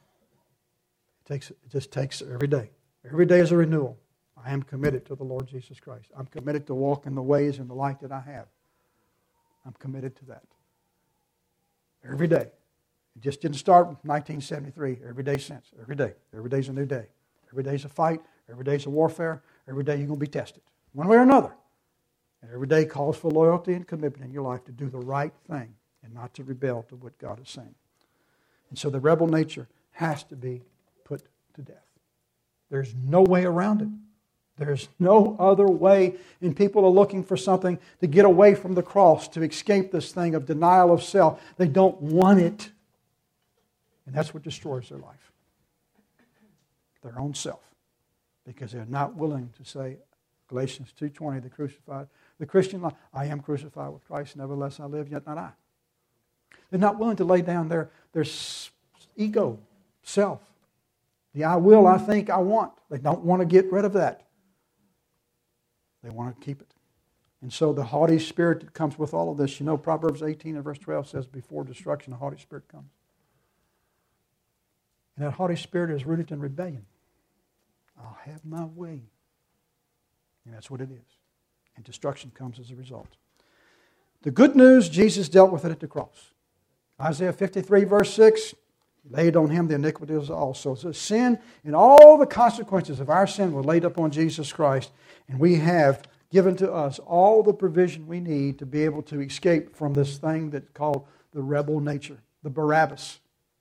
It takes it just takes every day. Every day is a renewal. I am committed to the Lord Jesus Christ. I'm committed to walk in the ways and the light that I have. I'm committed to that. Every day. It just didn't start in nineteen seventy-three. Every day since. Every day. Every day's a new day. Every day's a fight. Every day's a warfare. Every day you're going to be tested. One way or another. And every day calls for loyalty and commitment in your life to do the right thing and not to rebel to what God is saying. And so the rebel nature has to be put to death. There's no way around it. There's no other way. And people are looking for something to get away from the cross, to escape this thing of denial of self. They don't want it. And that's what destroys their life. Their own self. Because they're not willing to say, Galatians two twenty, the crucified, the Christian life. I am crucified with Christ, nevertheless I live, yet not I. They're not willing to lay down their, their ego, self. The I will, I think, I want. They don't want to get rid of that. They want to keep it. And so the haughty spirit that comes with all of this, you know, Proverbs eighteen and verse twelve says, before destruction, a haughty spirit comes. And that haughty spirit is rooted in rebellion. I'll have my way. And that's what it is. And destruction comes as a result. The good news, Jesus dealt with it at the cross. Isaiah fifty-three, verse six, He laid on Him the iniquities also. So sin and all the consequences of our sin were laid upon Jesus Christ, and we have given to us all the provision we need to be able to escape from this thing that's called the rebel nature, the Barabbas.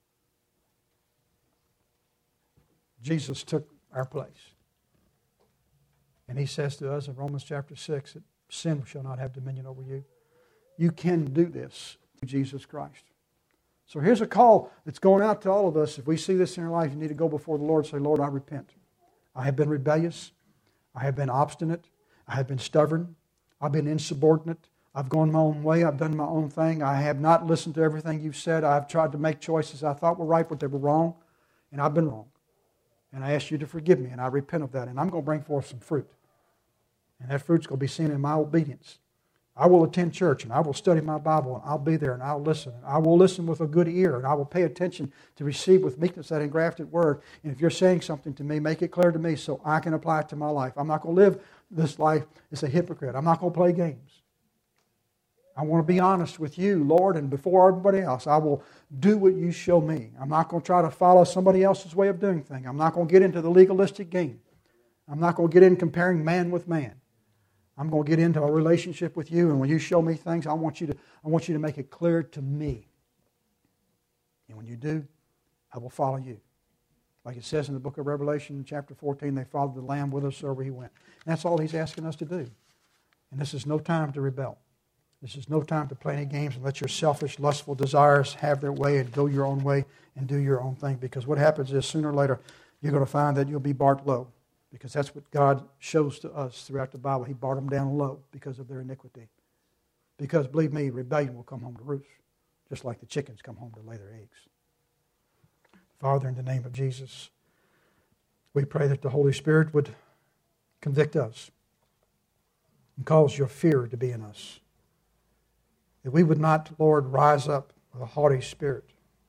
Jesus took our place. And He says to us in Romans chapter six that sin shall not have dominion over you. You can do this through Jesus Christ. So here's a call that's going out to all of us. If we see this in our life, you need to go before the Lord and say, Lord, I repent. I have been rebellious. I have been obstinate. I have been stubborn. I've been insubordinate. I've gone my own way. I've done my own thing. I have not listened to everything you've said. I've tried to make choices I thought were right, but they were wrong. And I've been wrong. And I ask you to forgive me, and I repent of that. And I'm going to bring forth some fruit. And that fruit's going to be seen in my obedience. I will attend church, and I will study my Bible, and I'll be there, and I'll listen. And I will listen with a good ear, and I will pay attention to receive with meekness that engrafted word. And if you're saying something to me, make it clear to me so I can apply it to my life. I'm not going to live this life as a hypocrite. I'm not going to play games. I want to be honest with you, Lord, and before everybody else. I will do what you show me. I'm not going to try to follow somebody else's way of doing things. I'm not going to get into the legalistic game. I'm not going to get in comparing man with man. I'm going to get into a relationship with you, and when you show me things, I want you to, I want you to make it clear to me. And when you do, I will follow you. Like it says in the book of Revelation, chapter fourteen, they followed the Lamb whithersoever He went. And that's all He's asking us to do. And this is no time to rebel. This is no time to play any games and let your selfish, lustful desires have their way and go your own way and do your own thing. Because what happens is sooner or later, you're going to find that you'll be barked low. Because that's what God shows to us throughout the Bible. He brought them down low because of their iniquity. Because, believe me, rebellion will come home to roost, just like the chickens come home to lay their eggs. Father, in the name of Jesus, we pray that the Holy Spirit would convict us and cause your fear to be in us. That we would not, Lord, rise up with a haughty spirit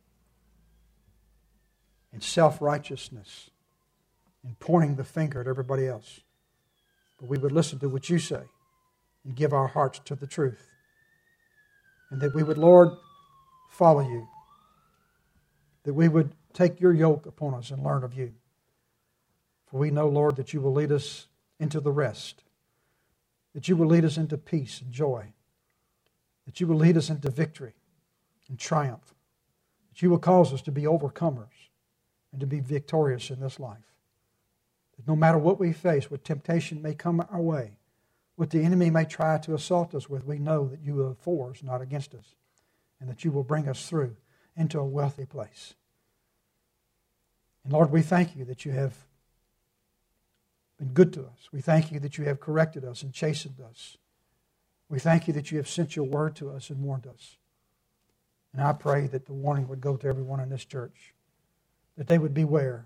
and self-righteousness and pointing the finger at everybody else. But we would listen to what you say and give our hearts to the truth. And that we would, Lord, follow you. That we would take your yoke upon us and learn of you. For we know, Lord, that you will lead us into the rest. That you will lead us into peace and joy. That you will lead us into victory and triumph. That you will cause us to be overcomers and to be victorious in this life. That no matter what we face, what temptation may come our way, what the enemy may try to assault us with, we know that you are for us, not against us, and that you will bring us through into a wealthy place. And Lord, we thank you that you have been good to us. We thank you that you have corrected us and chastened us. We thank you that you have sent your word to us and warned us. And I pray that the warning would go to everyone in this church, that they would beware,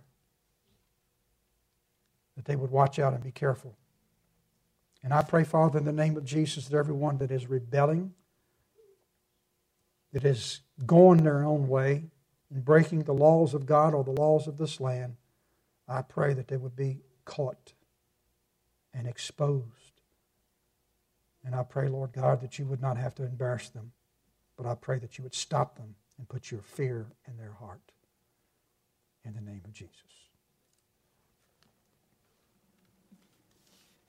that they would watch out and be careful. And I pray, Father, in the name of Jesus, that everyone that is rebelling, that is going their own way and breaking the laws of God or the laws of this land, I pray that they would be caught and exposed. And I pray, Lord God, that you would not have to embarrass them, but I pray that you would stop them and put your fear in their heart. In the name of Jesus.